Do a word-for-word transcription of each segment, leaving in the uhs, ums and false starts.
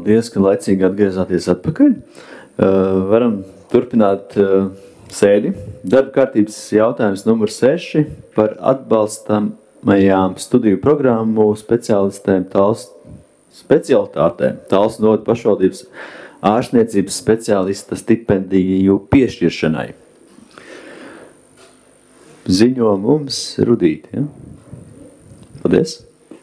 Paldies, ka laicīgi atgriezāties atpakaļ. Uh, varam turpināt uh, sēdi. Darba kārtības jautājums numur seši par atbalstamajām studiju programmu speciālistēm tāls, specialitātēm. Tāls novada pašvaldības ārstniecības speciālista stipendiju piešķiršanai. Ziņo mums Rudīti. Ja? Paldies.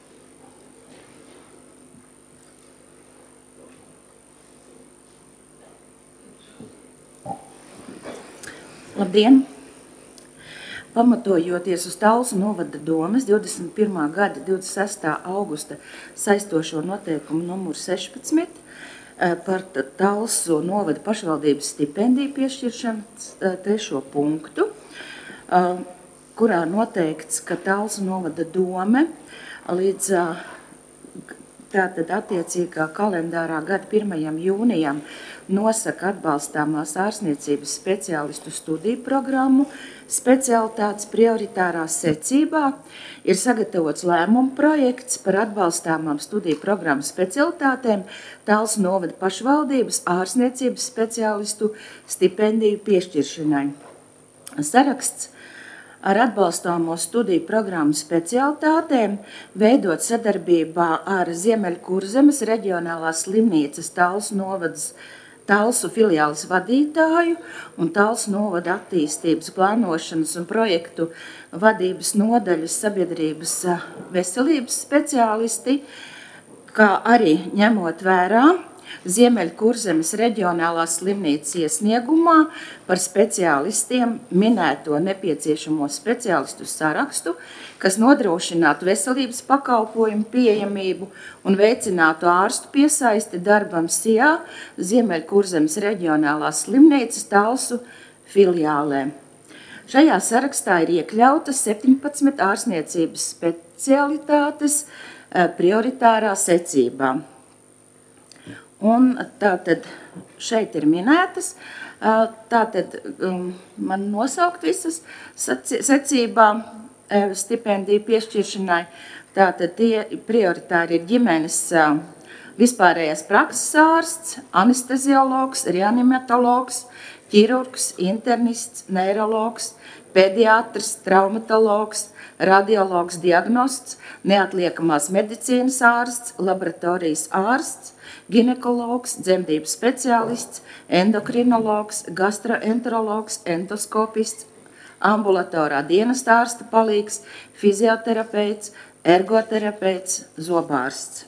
Labdien! Pamatojoties uz Talsu novada domes divdesmit pirmā gada divdesmit sestā augusta saistošo noteikumu numuru sešpadsmit par Talsu novada pašvaldības stipendiju piešķiršanas trešo punktu, kurā noteikts, ka Talsu novada dome līdz tātad attiecīgā kalendārā gada pirmajam jūnijam nosaka atbalstāmās ārstniecības speciālistu studiju programmu specialitātes prioritārā secībā, ir sagatavots lēmuma projekts par atbalstāmām studiju programmu specialitātēm Talsu novada pašvaldības ārstniecības speciālistu stipendiju piešķiršanai. Saraksts ar atbalstāmo studiju programmu specialitātēm veidot sadarbībā ar Ziemeļkurzemes reģionālās slimnīcas Talsu novadas Talsu filiāles vadītāju un Talsu novada attīstības plānošanas un projektu vadības nodaļas sabiedrības veselības speciālisti, kā arī ņemot vērā Ziemeļkurzemes reģionālās slimnīcas iesniegumā par speciālistiem minēto nepieciešamo speciālistu sarakstu, kas nodrošinātu veselības pakalpojumu pieejamību un veicinātu ārstu piesaisti darbam S I A Ziemeļkurzemes reģionālās slimnīcas Talsu filiālē. Šajā sarakstā ir iekļautas septiņpadsmit ārstniecības specialitātes prioritārā secībā. Un tātad šeit ir minētas, tātad man nosaukt visas secībā stipendiju piešķiršanai. Tātad tie prioritāri ir ģimenes vispārējās prakses ārsts, anesteziologs, reanimatologs, ķirurgs, internists, neirologs, pediatrs, traumatologs, radiologs, diagnosts, neatliekamās medicīnas ārsts, laboratorijas ārsts, ginekologs, dzemdību speciālists, endokrinologs, gastroenterologs, endoskopists, ambulatorā dienesta ārsta palīgs, fizioterapeits, ergoterapeits, zobārsts.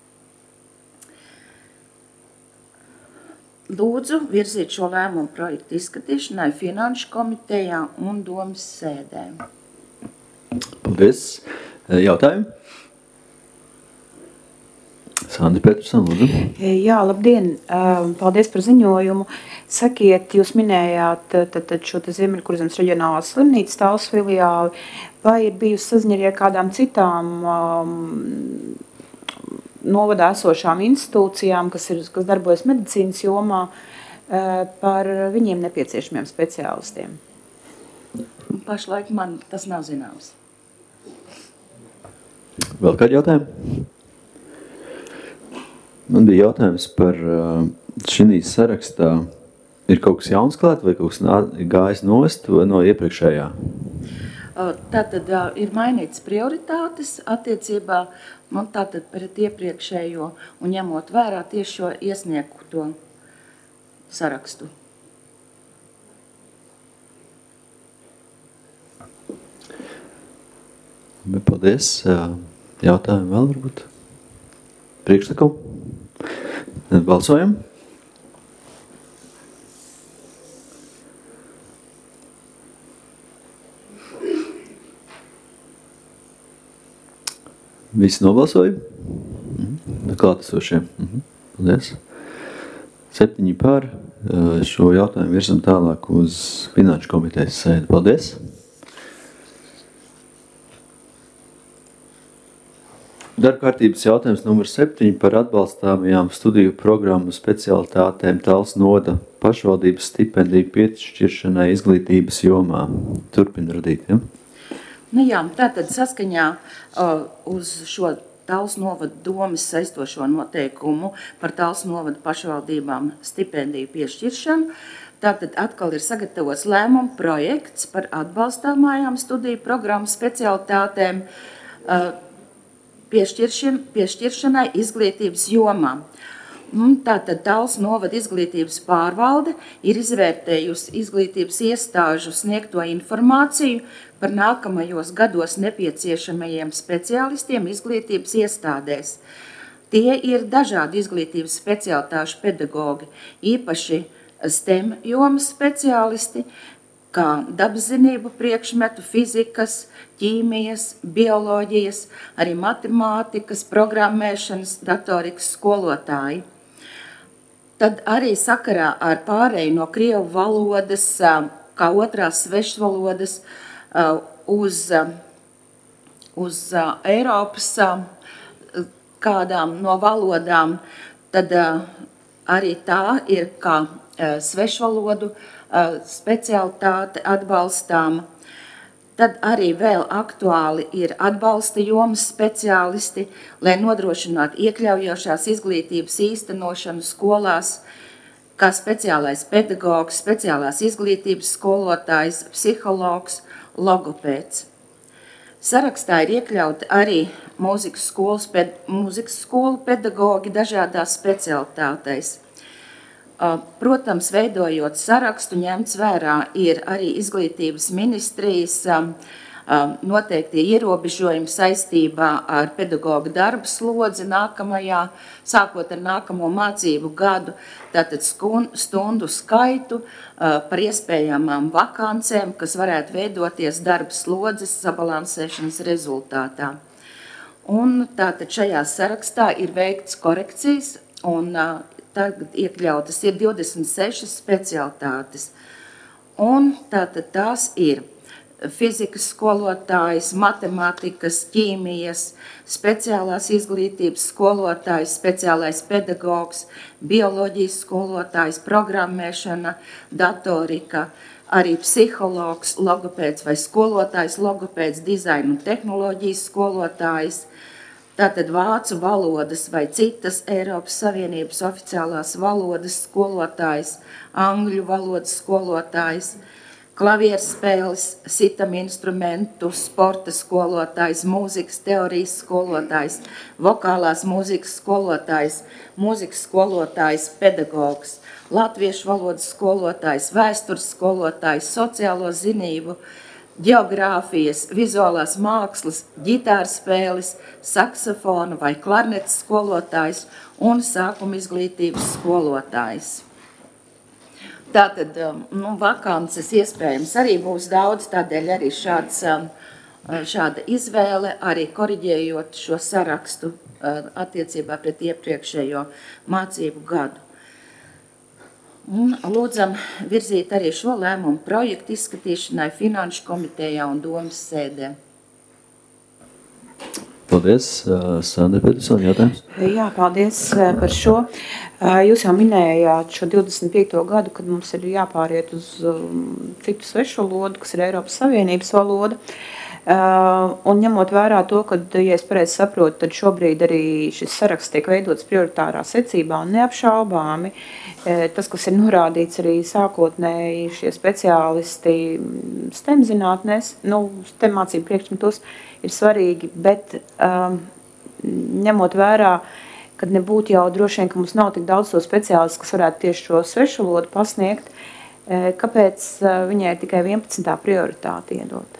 Lūdzu virzīt šo lēmumu projektu izskatīšanai Finanšu komitejā un domas sēdēm. Paldies. Jautājumi? Sandra Petersona, lūdzu. Jā, labdien. Paldies par ziņojumu. Sakiet, jūs minējāt tad, tad šo Ziemeļkurzemes reģionālās slimnīcas Talsu filiāli. Vai ir bijusi saziņa ar kādām citām um, novadā esošām institūcijām, kas, ir, kas darbojas medicīnas jomā, par viņiem nepieciešamiem speciālistiem? Pašlaik man tas nav zināms. Vēl kādi jautājumi? Man bija jautājums par šī sarakstā. Ir kaut kas jauns klāt vai kaut kas gājis nost no iepriekšējā? Tātad ir mainītas prioritātes attiecībā un tātad pret iepriekšējo un ņemot vērā tieši šo iesniegto sarakstu. Paldies. Jautājumi vēl varbūt? Priekšlikumu? Balsojam. Visi nobalsoja? Mhm. Klātesošie. Mhm. Paldies. Septiņi pār. Šo jautājumu virzam tālāk uz Finanšu komitejas sēdi. Paldies. Darbkārtības jautājums numur septiņi par atbalstāmajām studiju programmu specialitātēm Talsu novada pašvaldības stipendiju piešķiršanai izglītības jomā. Turpina Rudīt, ja? Nu jā, tātad saskaņā uh, uz šo Talsu novada domes saistošo noteikumu par Talsu novada pašvaldībām stipendiju piešķiršanu. Tātad atkal ir sagatavots lēmuma projekts par atbalstāmajām studiju programmu specialitātēm piešķiršan, piešķiršanai izglītības jomā. Tātad Talsu novada izglītības pārvalde ir izvērtējusi izglītības iestāžu sniegto informāciju par nākamajos gados nepieciešamajiem speciālistiem izglītības iestādēs. Tie ir dažādi izglītības specialitāšu pedagogi, īpaši STEM jomas speciālisti, kā dabaszinību priekšmetu, fizikas, ķīmijas, bioloģijas, arī matemātikas, programmēšanas, datorikas skolotāji. Tad arī sakarā ar pārēju no krievu valodas, kā otrās svešvalodas, uz, uz Eiropas kādām no valodām, tad arī tā ir kā svešvalodu specialitāte atbalstām. Tad arī vēl aktuāli ir atbalsta jomas speciālisti, lai nodrošinātu iekļaujošās izglītības īstenošanu skolās, kā speciālais pedagogs, speciālās izglītības skolotājs, psihologs, logopēds. Sarakstā ir iekļauti arī mūzikas, skolas, ped, mūzikas skolu pedagogi dažādās specialitātēs. Protams, veidojot sarakstu, ņemts vērā ir arī izglītības ministrijas noteikti ierobežojumi saistībā ar pedagoga darba slodzi nākamajā, sākot ar nākamo mācību gadu, tātad stundu skaitu par iespējamām vakancēm, kas varētu veidoties darba slodzes sabalansēšanas rezultātā. Un tātad šajā sarakstā ir veikts korekcijas un tagad iekļautas ir divdesmit sešas specialitātes. Un tātad tās ir fizikas skolotājs, matemātikas, ķīmijas, speciālās izglītības skolotājs, speciālais pedagogs, bioloģijas skolotājs, programmēšana, datorika, arī psihologs, logopēds vai skolotājs, logopēds, dizaina un tehnoloģijas skolotājs, tātad vācu valodas vai citas Eiropas Savienības oficiālās valodas skolotājs, angļu valodas skolotājs, klavierspēles, sitam instrumentu, sporta skolotājs, mūzikas teorijas skolotājs, vokālās mūzikas skolotājs, mūzikas skolotājs, pedagogs, latviešu valodas skolotājs, vēstures skolotājs, sociālo zinību, ģeogrāfijas, vizuālās mākslas, ģitāras spēles, saksofona vai klarnetes skolotājs un sākuma izglītības skolotājs. Tātad, nu, vakances iespējams arī būs daudz, tādēļ arī šāds, šāda izvēle, arī koriģējot šo sarakstu attiecībā pret iepriekšējo mācību gadu. Un lūdzam virzīt arī šo lēmumu projektu izskatīšanai Finanšu komitejā un domas sēdē. Paldies. Sandra Petersona, jautājums? Jā, paldies par šo. Jūs jau minējāt šo divdesmit piekto gadu, kad mums ir jāpāriet uz citu svešu valodu, kas ir Eiropas Savienības valoda. Un ņemot vērā to, ka, ja es pareizi saprotu, tad šobrīd arī šis saraksts tiek veidots prioritārā secībā un neapšaubāmi. Tas, kas ir norādīts arī sākotnēji šie speciālisti STEM zinātnēs, nu, STEM mācību priekšmetos ir svarīgi, bet um, ņemot vērā, kad nebūtu jau droši vien, ka mums nav tik daudz to speciālistu, kas varētu tieši šo svešu valodu pasniegt, kāpēc viņai tikai vienpadsmitā prioritāte iedot?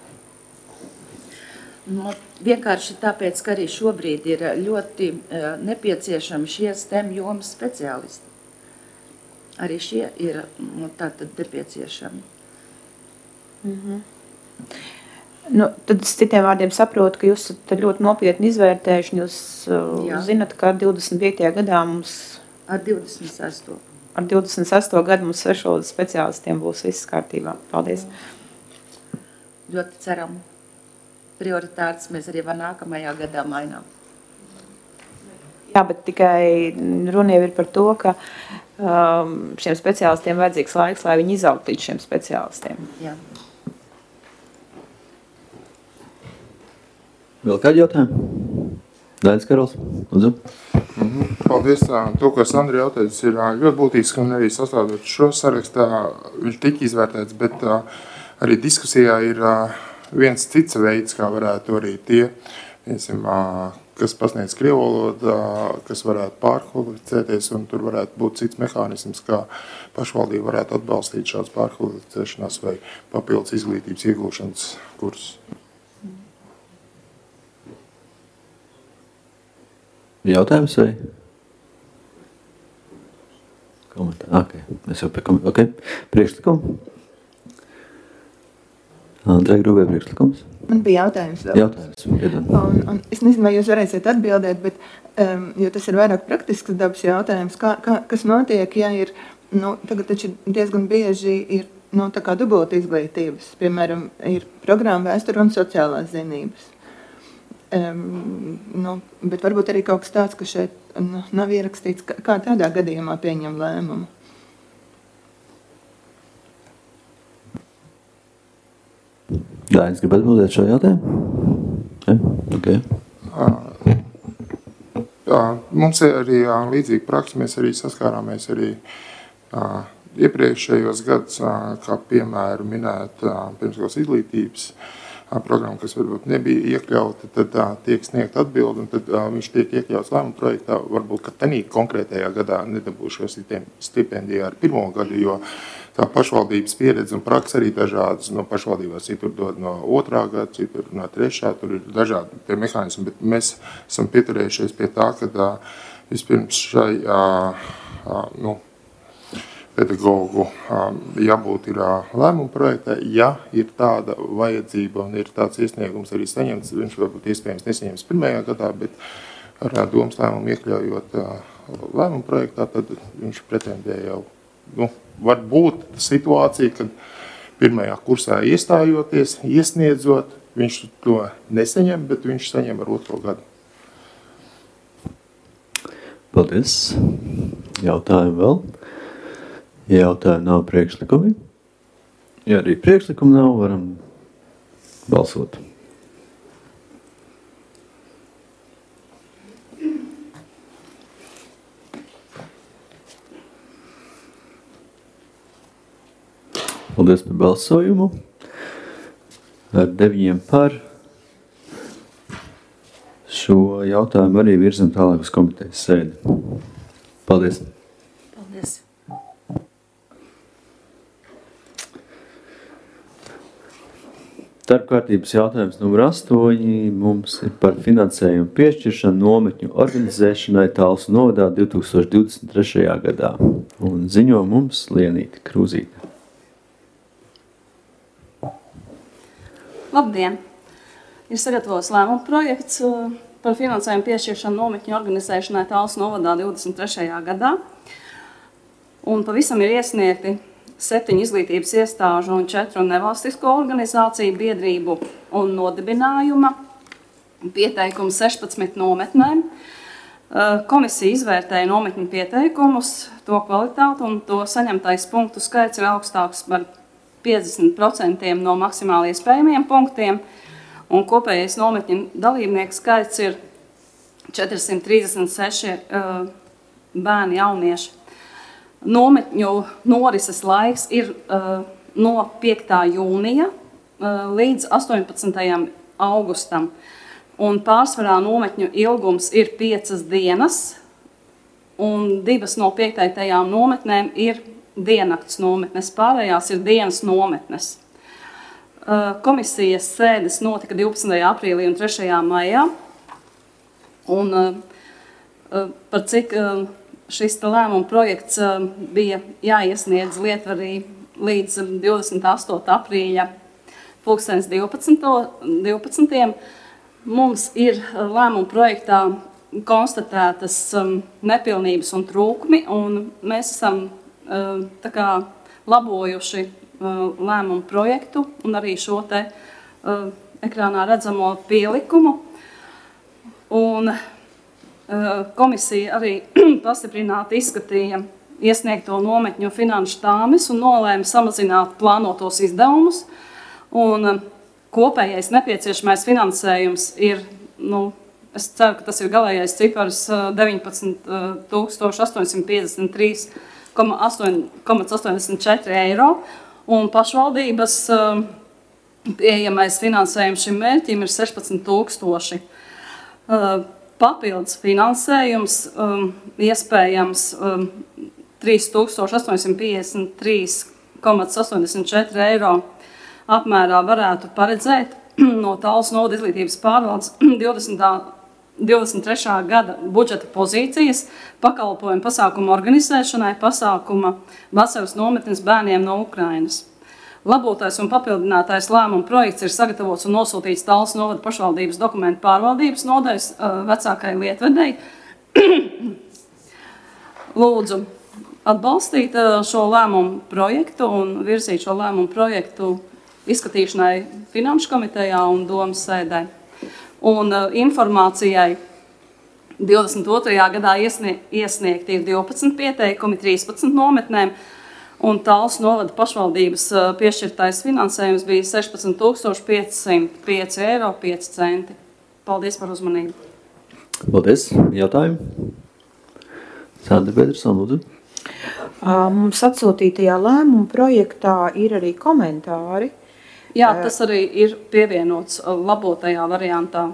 Nu, vienkārši tāpēc, ka arī šobrīd ir ļoti uh, nepieciešami šie STEM jomas speciālisti. Arī šie ir nu, tātad nepieciešami. Mm-hmm. Nu, tad es citiem vārdiem saprotu, ka jūs esat ļoti nopietni izvērtējuši, jūs uh, zinat, ka divdesmit piektajā gadā mums... Ar divdesmit sesto Ar divdesmit sesto gadu mums svešvalodas speciālistiem būs viss kārtībā. Paldies. Ļoti ceram. Prioritātes mēs arī var nākamajā gadā mainām. Jā, bet tikai runa jau ir par to, ka um, šiem speciālistiem vajadzīgs laiks, lai viņi izaugtu līdz šiem speciālistiem. Jā. Vēl kādi jautājumi? Dainis Karols, lūdzu. Mm-hmm. Paldies. To, ko Sandra jautājums, ir ļoti būtisks, un arī sastādot šo sarakstā viņš tika izvērtēts, bet arī diskusijā ir viens cits veids, kā varētu arī tie, viensim, kas pasniedz krievu valodu, kas varētu pārkvalificēties, un tur varētu būt cits mehānisms, kā pašvaldība varētu atbalstīt šāds pārkvalificēšanās vai papildus izglītības iegūšanas kursus. Jautājums vai? Komentāri. Okay. Mēs jau pie komentāri. Okay. Priekšlikumu? Andrei Grubē priekšlikums? Man bija jautājums vēl. Jautājums. Un, un es nezinu, vai jūs varēsiet atbildēt, bet, um, jo tas ir vairāk praktisks dabas jautājums, kā, kā, kas notiek, ja ir, nu, tagad taču diezgan bieži ir, nu, tā kā dubulta izglītības, piemēram, ir programma vēsture un sociālās zinības. Um, nu, bet varbūt arī kaut kas tāds, ka šeit nu, nav ierakstīts, kā, kā tādā gadījumā pieņem lēmumu. Dainis, grib atbildēt šo jautājumu? Ja? Okay. Jā, mums ir arī līdzīgi praksa, mēs arī saskārāmies arī jā, iepriekšējos gadus, kā piemēru minēt pirmskolas izglītības programma, kas varbūt nebija iekļauta, tad uh, tiek sniegt atbildi, un tad uh, viņš tiek iekļauts lēmuma projektā. Varbūt, ka tenī konkrētajā gadā nedabūs šo stipendiju ar pirmo gadu, jo tā pašvaldības pieredze un praksa arī dažādas. No pašvaldībās citur dod no otrā gada, citur no trešā, tur ir dažādi tie mehānismi, bet mēs esam pieturējušies pie tā, ka uh, vispirms šai uh, uh, nu, pedagogu jābūt ir lēmuma projektā, ja ir tāda vajadzība un ir tāds iesniegums arī saņemts, viņš varbūt iespējams nesaņems pirmajā gadā, bet ar domas lēmumu iekļaujot lēmuma projektā, tad viņš pretendē jau, nu, var būt situācija, kad pirmajā kursā iestājoties, iesniedzot, viņš to nesaņem, bet viņš saņem ar otro gadu. Paldies. Jautājumu vēl? Ja jautājumi nav priekšlikumi, ja arī priekšlikumi nav, varam balsot. Paldies par balsojumu. Ar deviņiem par šo jautājumu arī virzam tālāk uz komitejas sēdi. Paldies. Paldies. Darbkārtības jautājums numur astoņi mums ir par finansējumu piešķiršanu nometņu organizēšanai Talsu novadā divi tūkstoši divdesmit trešajā gadā. Un ziņo mums Lienīte Krūzīte. Labdien! Ir sagatavots lēmuma projekts par finansējumu piešķiršanu nometņu organizēšanai Talsu novadā divdesmit trešajā gadā. Un pavisam ir iesniegti septiņu izglītības iestāžu un četru nevalstisko organizāciju biedrību un nodibinājuma pieteikumu sešpadsmit nometnēm. Komisija izvērtēja nometņu pieteikumus, to kvalitāti un to saņemtais punktu skaits ir augstāks par piecdesmit procenti no maksimāli iespējamiem punktiem, un kopējais nometņu dalībnieku skaits ir četri simti trīsdesmit seši uh, bērni jaunieši. Nometņu norises laiks ir uh, no piektā jūnija uh, līdz astoņpadsmitajam augustam. Un pārsvarā nometņu ilgums ir piecas dienas, un divas no piektajām nometnēm ir diennakts nometnes, pārējās ir dienas nometnes. Uh, komisijas sēdes notika divpadsmitajā aprīlī un trešajā maijā. Un uh, uh, par cik uh, šis lēmuma projekts bija jāiesniedz Lietvarī līdz divdesmit astotā aprīļa pulkstens divpadsmitiem. Mums ir lēmuma projektā konstatētas nepilnības un trūkumi, un mēs esam tā kā labojuši lēmumu projektu un arī šo te ekrānā redzamo pielikumu. Un komisija arī pastiprināti izskatīja iesniegto nometņu finanšu tāmes un nolēma samazināt plānotos izdevumus. Un kopējais nepieciešamais finansējums ir nu, es ceru, ka tas ir galējais cipars deviņpadsmit tūkstoši astoņsimt piecdesmit trīs komats astoņdesmit četri eiro, un pašvaldības pieejamais finansējums šim mērķim ir sešpadsmit tūkstoši. Papildus finansējums um, iespējams um, trīs tūkstoši astoņsimt piecdesmit trīs komats astoņdesmit četri eiro apmērā varētu paredzēt no Talsu novada izglītības pārvaldes divdesmit trešā gada budžeta pozīcijas pakalpojumu pasākumu organizēšanai pasākuma vasaras nometnes bērniem no Ukrainas. Labotais un papildinātais lēmuma projekts ir sagatavots un nosūtīts Talsu novada pašvaldības dokumentu pārvaldības nodaļas vecākai lietvedei. Lūdzu atbalstīt šo lēmumu projektu un virzīt šo lēmumu projektu izskatīšanai Finanšu komitejā un domas sēdē. Un informācijai divdesmit otrajā gadā iesniegti ir divpadsmit pieteikumi trīspadsmit nometnēm, un Talsu novada pašvaldības piešķirtais finansējums bija sešpadsmit tūkstoši piecsimt pieci eiro pieci centi. Paldies par uzmanību. Paldies. Jautājumi? Sandra Pedersona, lūdzu. Mums atsūtītajā lēmuma projektā ir arī komentāri. Jā, tas arī ir pievienots labotajā variantā.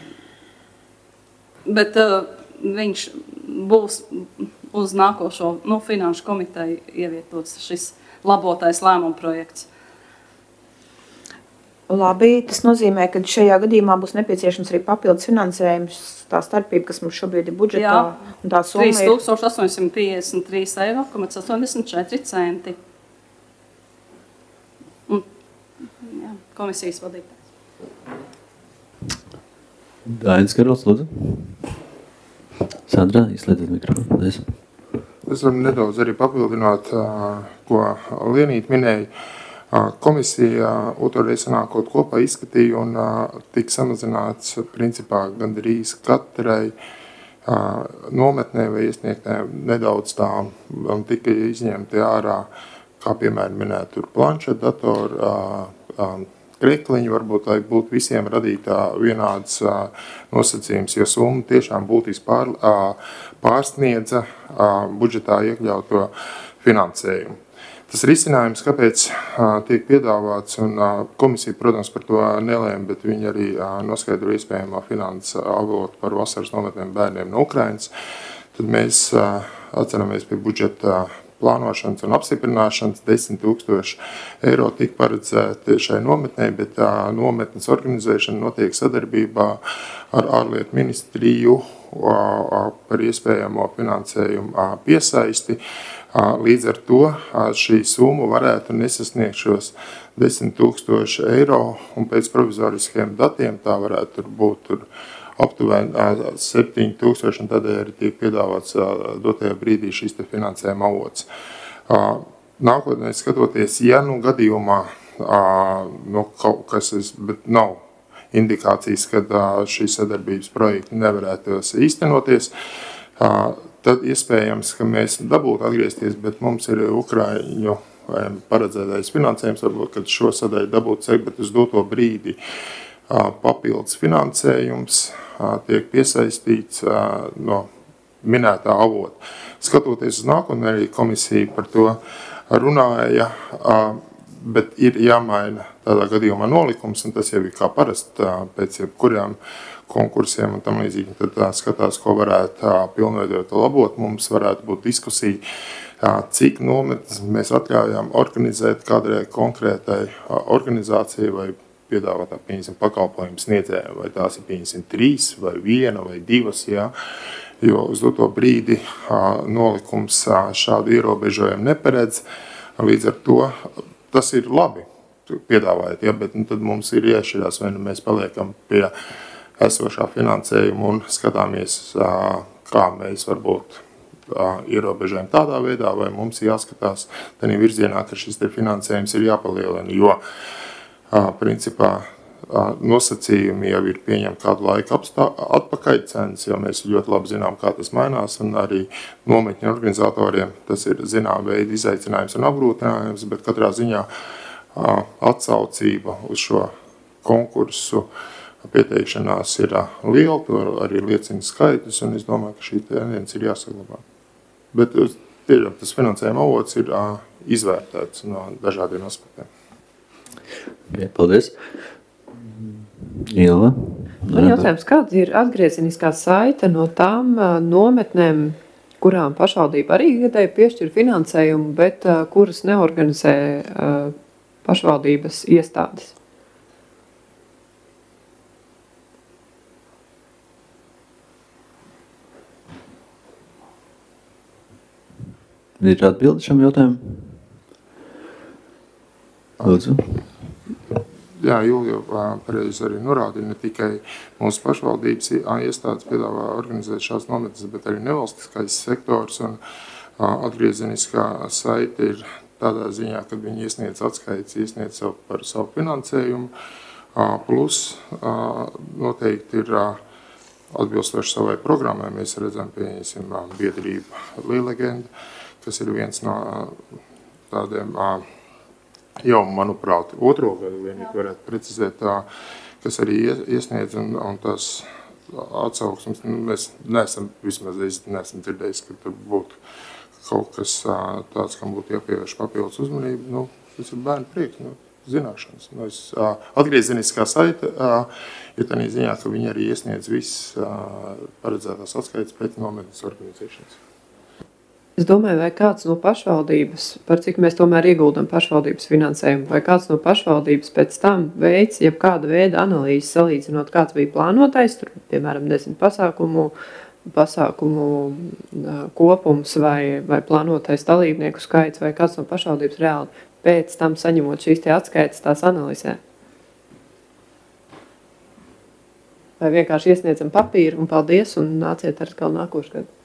Bet uh, viņš būs uz nākošo nu, Finanšu komiteju ievietots šis labotais lēmuma projekts. Labi, tas nozīmē, ka šajā gadījumā būs nepieciešams arī papildus finansējums, tā starpība, kas mums šobrīd ir budžetā. Jā, un tā summa trīs tūkstoši astoņsimt piecdesmit trīs eiro astoņdesmit četri centi. Un, jā, komisijas vadītājs. Dainis Karols, lūdzu. Sandra, izslēdziet mikrofonu. Paldies. Es varu nedaudz arī papildināt, ko Lienīte minēja. Komisija otrreiz sanākot kopā izskatīja un tika samazināts principā gandrīz katrai nometnē vai iesniegtē nedaudz tā un tika izņemti ārā, kā piemēram minēt, tur planšetu, datoru, kriekliņi, varbūt, lai būtu visiem radītā vienāds nosacījums, jo summa tiešām būtīs pār, pārsniedza budžetā iekļauto finansējumu. Tas risinājums, kāpēc tiek piedāvāts, un komisija, protams, par to nelēma, bet viņi arī noskaidro iespējamā finanses avotu par vasaras nometnēm bērniem no Ukrainas, tad mēs atceramies pie budžeta plānošanas un apstiprināšanas desmit tūkstoši eiro tika paredzēti šai nometnē, bet tā nometnes organizēšana notiek sadarbībā ar ārlietu ministriju par iespējamo finansējumu piesaisti. Līdz ar to šī summa varētu nesasniegt šos desmit tūkstoši eiro, un pēc provizoriskiem datiem tā varētu būt tur aptuveni septiņi tūkstoši, un tādēļ arī tiek piedāvāts dotajā brīdī šīs te finansējuma avots. Nākotnē skatoties, ja nu gadījumā nu, kaut kas, bet nav indikācijas, kad šīs sadarbības projekti nevarētos īstenoties, tad iespējams, ka mēs dabūtu atgriezties, bet mums ir Ukraiņu paredzētais finansējums, varbūt, kad šo sadaļu dabūtu sekt, bet uz doto brīdi papildus finansējums tiek piesaistīts no minētā avota. Skatoties uz nākotnē, arī komisija par to runāja, bet ir jāmaina tādā gadījumā nolikums, un tas jau ir kā parasti pēc jebkurām konkursiem un tam līdzīgi. Tad tā skatās, ko varētu pilnveidot labot. Mums varētu būt diskusija, cik nometnes mēs atļaujām organizēt kādai konkrētai organizācijai vai piedāvātā pieņemsim pakalpojumu sniedzēju, vai tās ir pieņemsim trīs, vai viena, vai divas, jā. Jo uz to brīdi nolikums šādu ierobežojumu neparedz. Līdz ar to tas ir labi piedāvājot, ja, bet nu, tad mums ir iešķirās, vai nu mēs paliekam pie esošā finansējuma un skatāmies, kā mēs varbūt ierobežojam tādā veidā, vai mums jāskatās tādā virzienā, ka šis te finansējums ir jāpalielina, jo principā nosacījumi jau ir pieņemti kādu laiku atpakaļ cenas, jo mēs ļoti labi zinām, kā tas mainās, un arī nometņu organizatoriem tas ir zinām veidi izaicinājums un apgrūtinājums, bet katrā ziņā atsaucība uz šo konkursu pieteikšanās ir liela, to arī liecina skaitus, un es domāju, ka šī tendence ir jāsaglabā. Bet tiešām tas finansējuma avots ir izvērtēts no dažādiem aspektiem. Okay, paldies. Ilva? Man jautājums, kāda ir atgriezeniskā saite no tām nometnēm, kurām pašvaldība arī gadēja piešķir finansējumu, bet kuras neorganizē pašvaldības iestādes? Ir atbildi šam jautājumam? Lūdzu. Jā, Julija pareizi arī norādīja, ne tikai mūsu pašvaldības iestādes piedāvā organizēt šās nometnes, bet arī nevalstiskais sektors un atgriezeniskā saite ir tādā ziņā, kad viņi iesniedz atskaites, iesniedz savu par savu finansējumu, plus noteikti ir atbilstoši savai programmai. Mēs redzam, pieņemsim biedrību Līlegenda, kas ir viens no tādiem jau, manuprāt, otro gadu vienīgi varētu precizēt, kas arī iesniedz, un, un tās atsauksmes, nu, mēs neesam, vismaz es neesam dzirdējis, ka tur būtu kaut kas tāds, kam būtu jāpievērš papildus uzmanību. Nu, tas ir bērnu prieks, nu, zināšanas. Nu, es, atgriezeniskā saite ir tādā ziņā, ka viņi arī iesniedz visas paredzētās atskaites pēc nometnes organizēšanas. Es domāju, vai kāds no pašvaldības, par cik mēs tomēr ieguldam pašvaldības finansējumu, vai kāds no pašvaldības pēc tam veids, jeb kāda veida analīzi salīdzinot, kāds bija plānotais, tur, piemēram, desmit pasākumu, pasākumu kopums vai, vai plānotais dalībnieku skaits, vai kāds no pašvaldības reāli pēc tam saņemot šīs tie atskaites tās analizē. Vai vienkārši iesniedzam papīru un paldies un nāciet ar atkal nākošu gadu.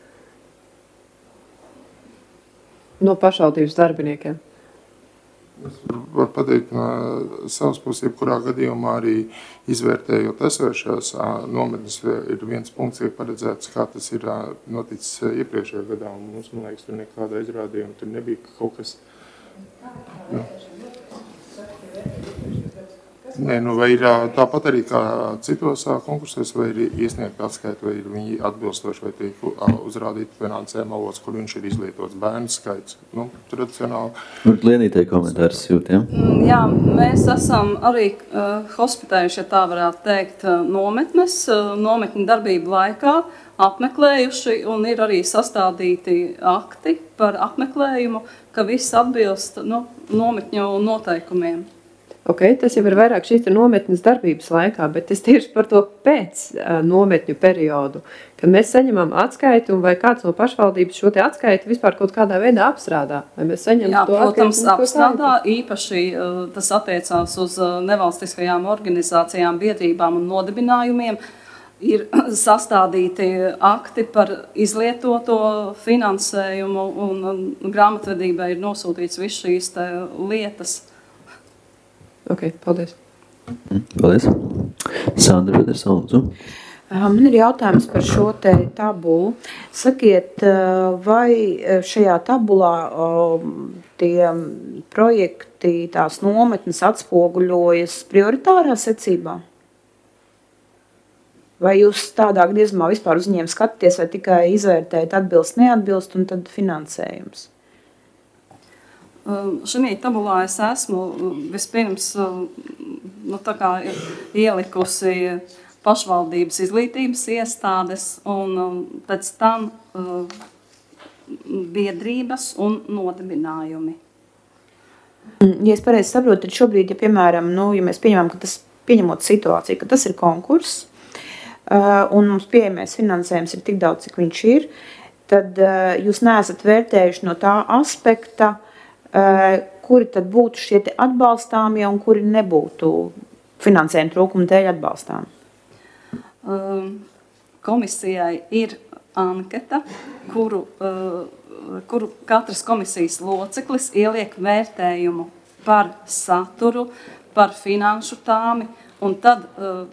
No pašvaldības darbiniekiem? Es varu pateikt no savas puses, jebkurā gadījumā arī izvērtējot esošās nometnes, ir viens punkts, ir paredzēts, kā tas ir noticis iepriekšējā gadā, un mums, man liekas, tur nekāda aizrādījuma, tur nebija kaut kas. Nu. Nē, nu vai ir tāpat arī kā citos konkursos, vai ir iesniegt atskaitu, vai ir viņi atbilstoši, vai tiek uzrādīt finansējuma avots, kur viņš ir izlietots bērnu skaits. Nu, tradicionāli. Lienītei komentārs jūt, ja? Jā, mēs esam arī uh, hospitējuši, ja tā varētu teikt, nometnes, uh, nometņu darbību laikā apmeklējuši, un ir arī sastādīti akti par apmeklējumu, ka viss atbilst no, nometņu noteikumiem. Ok, tas jau ir vairāk šīs nometnes darbības laikā, bet es tieši par to pēc uh, nometņu periodu, kad mēs saņemam atskaitu un vai kāds no pašvaldības šo te atskaitu vispār kaut kādā veidā apstrādā. Vai mēs saņemam Jā, to protams, atskaitu, apstrādā, īpaši uh, tas attiecās uz uh, nevalstiskajām organizācijām, biedrībām un nodibinājumiem. Ir sastādīti akti par izlietoto finansējumu un, un grāmatvedībai ir nosūtīts viss šīs te lietas. Ok, paldies. Paldies. Sandra Vedersona, lūdzu. Man ir jautājums par šo te tabulu. Sakiet, vai šajā tabulā tie projekti, tās nometnes atspoguļojas prioritārā secībā? Vai jūs tādā griezumā vispār uz viņiem skatāties, vai tikai izvērtējat atbilst, neatbilst un tad finansējums? Šajā tabulā es esmu vispirms nu, tā kā ielikusi pašvaldības izglītības iestādes un pēc tam biedrības un nodibinājumi. Ja es pareizi saprotu, tad šobrīd, ja piemēram, nu, ja mēs pieņemam, ka tas pieņemot situāciju, ka tas ir konkurss un mums pieejamais finansējums ir tik daudz, cik viņš ir, tad jūs neesat vērtējuši no tā aspekta, kuri tad būtu šie atbalstāmie un kuri nebūtu finansējuma trūkuma dēļ atbalstāmi? Komisijai ir anketa, kuru, kuru katras komisijas loceklis ieliek vērtējumu par saturu, par finanšu tāmi, un tad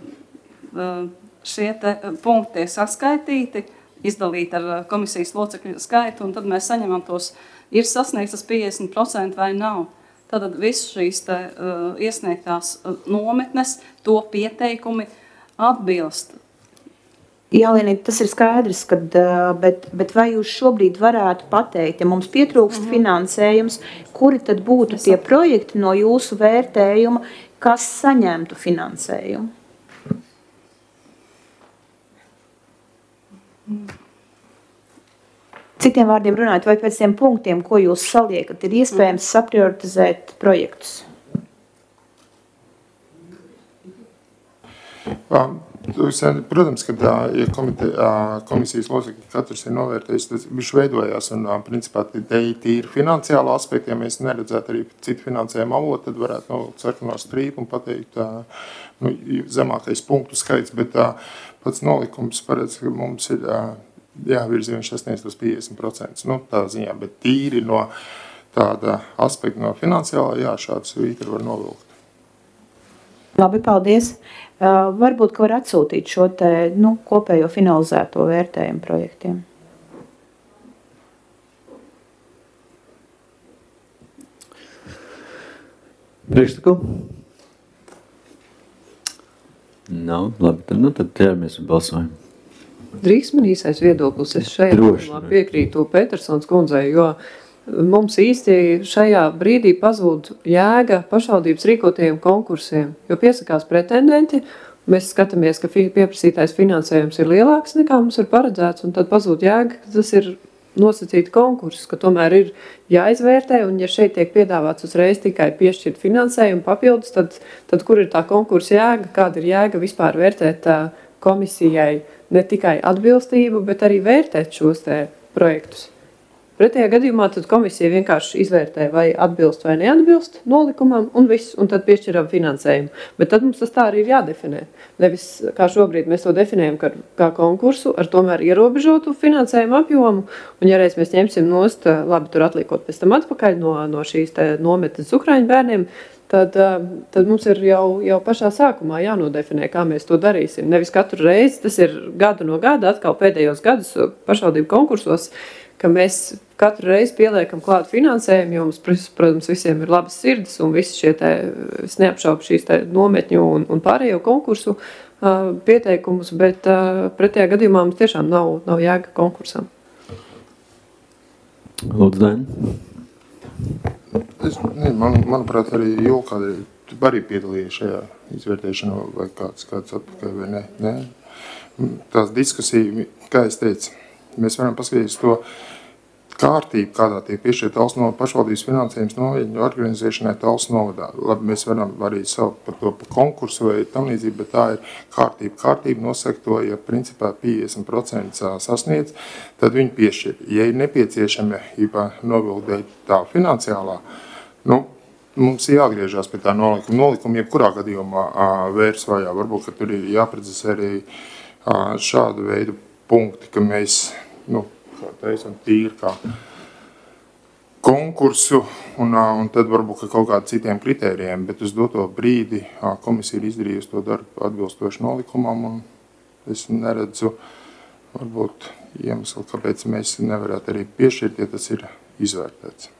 šie te punkti tiek saskaitīti, izdalīti ar komisijas locekļu skaitu, un tad mēs saņemam tos, ir sasniegts tas piecdesmit procenti vai nav. Tātad visu šīs te, uh, iesniegtās uh, nometnes, to pieteikumi atbilst. Jā, Lienīt, tas ir skaidrs, kad, bet, bet vai jūs šobrīd varētu pateikt, ja mums pietrūkst mm-hmm. finansējums, kuri tad būtu tie projekti no jūsu vērtējuma, kas saņemtu finansējumu? Citiem vārdiem runājot, vai pēc tiem punktiem, ko jūs saliekat, ir iespējams saprioritizēt projektus? Um. Protams, ka ja komite, komisijas locekļi katrs ir novērtējis, tas viņš veidojās un principā tīri finansiāli aspekti, ja mēs neredzētu arī citu finansējumu avotu, tad varētu novilkt sarkano strīpu un pateikt nu, zemākais punktu skaits, bet pats nolikums paredz, ka mums ir jāvirzi viņš sasniedz tos piecdesmit procenti, nu tā ziņā, bet tīri no tāda aspekta no finansiālā, jā, šāds vītri var novilkt. Labi, paldies. Uh, varbūt, ka var atsūtīt šo te, nu, kopējo finalizēto vērtējumu projektiem. Priekšlikumu? Nav, labi, tad, nu, tad ķeramies un balsojam. Drīkst man īsais viedoklis, es šajā Droši, piekrītu Petersons kundzei, jo mums īsti šajā brīdī pazūd jēga pašvaldības rīkotajiem konkursiem, jo piesakās pretendenti, mēs skatāmies, ka pieprasītais finansējums ir lielāks nekā mums ir paredzēts, un tad pazūd jēga, ka tas ir nosacīti konkursus, ka tomēr ir jāizvērtē, un ja šeit tiek piedāvāts uzreiz tikai piešķirt finansējumu papildus, tad, tad kur ir tā konkursa jēga, kāda ir jēga vispār vērtēt komisijai ne tikai atbilstību, bet arī vērtēt šos te projektus. Pretējā gadījumā tad komisija vienkārši izvērtē, vai atbilst vai neatbilst nolikumam, un viss, un tad piešķiram finansējumu. Bet tad mums tas tā arī ir jādefinē. Nevis, kā šobrīd mēs to definējam kā, kā konkursu, ar tomēr ierobežotu finansējumu apjomu, un ja reiz mēs ņemsim nost, labi, tur atliekot pēc tam atpakaļ no, no šīs te nometnes Ukraiņu bērniem, tad, tad mums ir jau, jau pašā sākumā jānodefinē, kā mēs to darīsim. Nevis katru reizi, tas ir gadu no gada, atkal pēdējos gadus pašvaldību konkursos, ka mēs katru reizi pieliekam klāt finansējumu, jo mums, protams, visiem ir labas sirds un visi šie te, es neapšaubu šīs te nometņu un, un pārējo konkursu uh, pieteikumus, bet uh, pretējā gadījumā mums tiešām nav, nav jēga konkursam. Lūdzu, Daini. Es, ne, man, manuprāt, arī Julka arī piedalīja šajā izvērtēšanā, vai kāds, kāds atpakaļ, vai ne. ne. Tās diskusija, kā es teicu, mēs varam paskatīties to kārtību, kādā tiek piešķirt Talsu no pašvaldības finansējums novietņu organizēšanai Talsu novadā. Labi, mēs varam arī saukt par to par konkursu vai tam līdzīgi, bet tā ir kārtība. Kārtība nosaka to, ja principā piecdesmit procenti sasniedz, tad viņi piešķir. Ja ir nepieciešami novilkt tā finansiālā, nu, mums ir jāgriežās pie tā nolikuma. Nolikuma jebkurā gadījumā vērs vajā. Varbūt, ka tur ir jāpredzes arī šādu veidu punkti, ka mēs, nu, kā teicam, tīri kā konkursu un, un tad varbūt ka kaut kādiem citiem kritērijiem, bet uz doto brīdi komisija ir izdarījusi to darbu atbilstoši nolikumam un es neredzu varbūt iemeslu, kāpēc mēs nevarētu arī piešķirt, ja tas ir izvērtēts.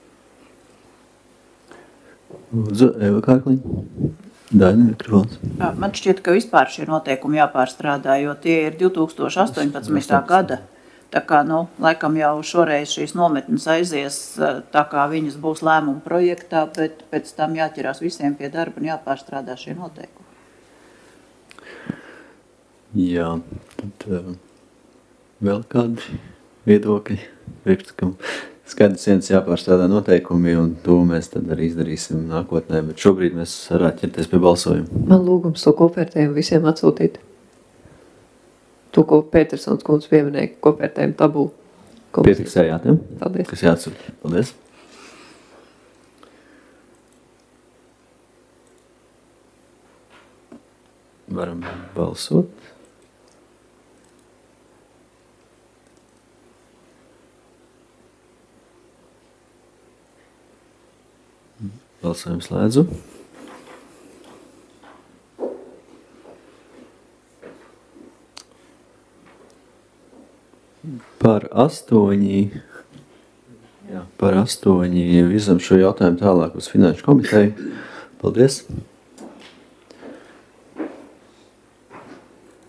Lūdzu, Eva Kārkliņa. Daini, mikrofons. Man šķiet, ka vispār šie noteikumi jāpārstrādā, jo tie ir divi tūkstoši astoņpadsmitā gada. Tā kā, nu, laikam jau šoreiz šīs nometnes aizies, tā kā viņas būs lēmuma projektā, bet pēc tam jāķerās visiem pie darba un jāpārstrādā šie noteikumi. Jā, tad uh, vēl kādi viedokļi priekšlikam. Skaidrs viens jāpārstrādā noteikumi, un to mēs tad arī izdarīsim nākotnē, bet šobrīd mēs varētu ķerties pie balsojuma. Man lūgums to kopvērtējumu visiem atsūtīt. To, ko Petersons kundze pieminēja, kopvērtējumu tabulu. Piefiksējāt, ja? Paldies. Kas jāatsūt. Paldies. Varam balsot. Balsojumu slēdzu. Par astoņi, jā, par astoņi virzam šo jautājumu tālāk uz Finanšu komiteju. Paldies!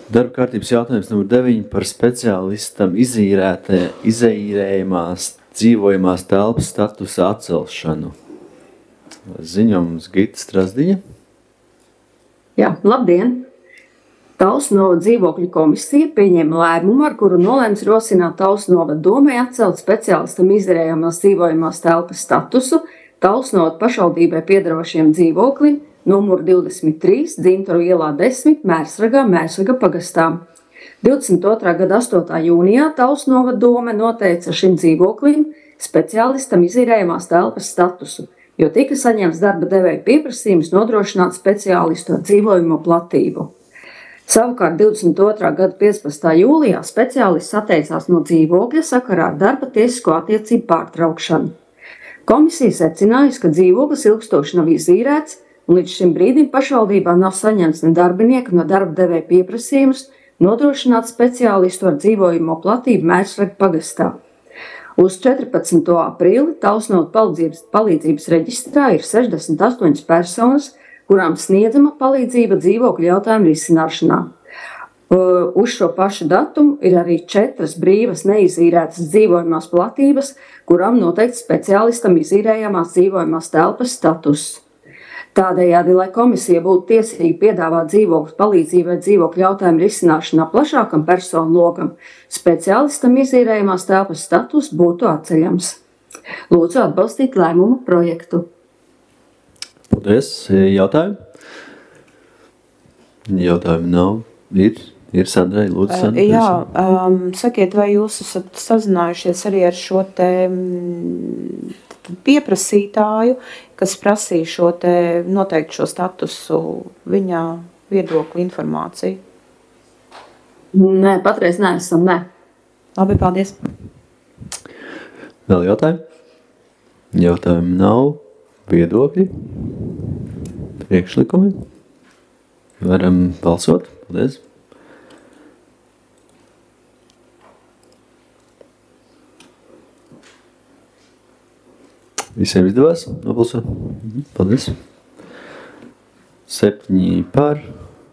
Darba kārtības jautājums numur deviņi par speciālistam izīrētē, izīrējumās dzīvojamās telpas statusa atcelšanu. Ziņojums Gita Strasdiņa. Jā, labdien! Talsu dzīvokļu komisija pieņēma lēmumu, ar kuru nolēms rosināt Talsu novada domai atcelt speciālistam izīrējamās dzīvojamās telpas statusu Talsu novada pašvaldībai piedarošiem dzīvoklim numuru divdesmit trīs, Dzintaru ielā desmit, Mērsragā, Mērsraga pagastā. divdesmit otrā gada astotā jūnijā Talsu novada dome noteica šim dzīvoklim speciālistam izīrējamās telpas statusu, jo tika saņemts darba devēja pieprasījums nodrošināt speciālistu ar dzīvojamo platību. Savukārt divdesmit otrā gada piecpadsmitā jūlijā speciālists atteicās no dzīvokļa sakarā ar darba tiesisko attiecību pārtraukšanu. Komisija secinājusi, ka dzīvoklis ilgstoši nav izīrēts, un līdz šim brīdim pašvaldībā nav saņemts ne darbinieka, no darba devēja pieprasījums nodrošināt speciālistu ar dzīvojamo platību Mērsraga pagastā. Uz četrpadsmito aprīli Talsu novada palīdzības, palīdzības reģistrā ir sešdesmit astoņas personas, kurām sniedzama palīdzība dzīvokļu jautājumu risināšanā. Uz šo pašu datumu ir arī četras brīvas neizīrētas dzīvojamās platības, kurām noteikti speciālistam izīrējamās dzīvojamās telpas status. Tādējādi, lai komisija būtu tiesīga piedāvāt dzīvokļu palīdzību vai dzīvokļu jautājumu risināšanā plašākam personu lokam, speciālistam izīrējamās telpas status būtu atceļams. Lūdzu atbalstīt lēmumu projektu. Paldies. Jautājumi? Jautājumi nav. Ir, ir Sandrai. Lūdzu, Sandrai. Jā, um, sakiet, vai jūs esat sazinājušies arī ar šo te pieprasītāju, kas prasīja šo te noteikti šo statusu, viņa viedokli informāciju? Nē, patreiz neesam, nē. Labi, paldies. Vēl jautājumi? Jautājumi nav. Viedokļi? Priekšlikumi? Varam balsot. Paldies. Visiem izdevās nobalsot? Paldies. Septiņi par.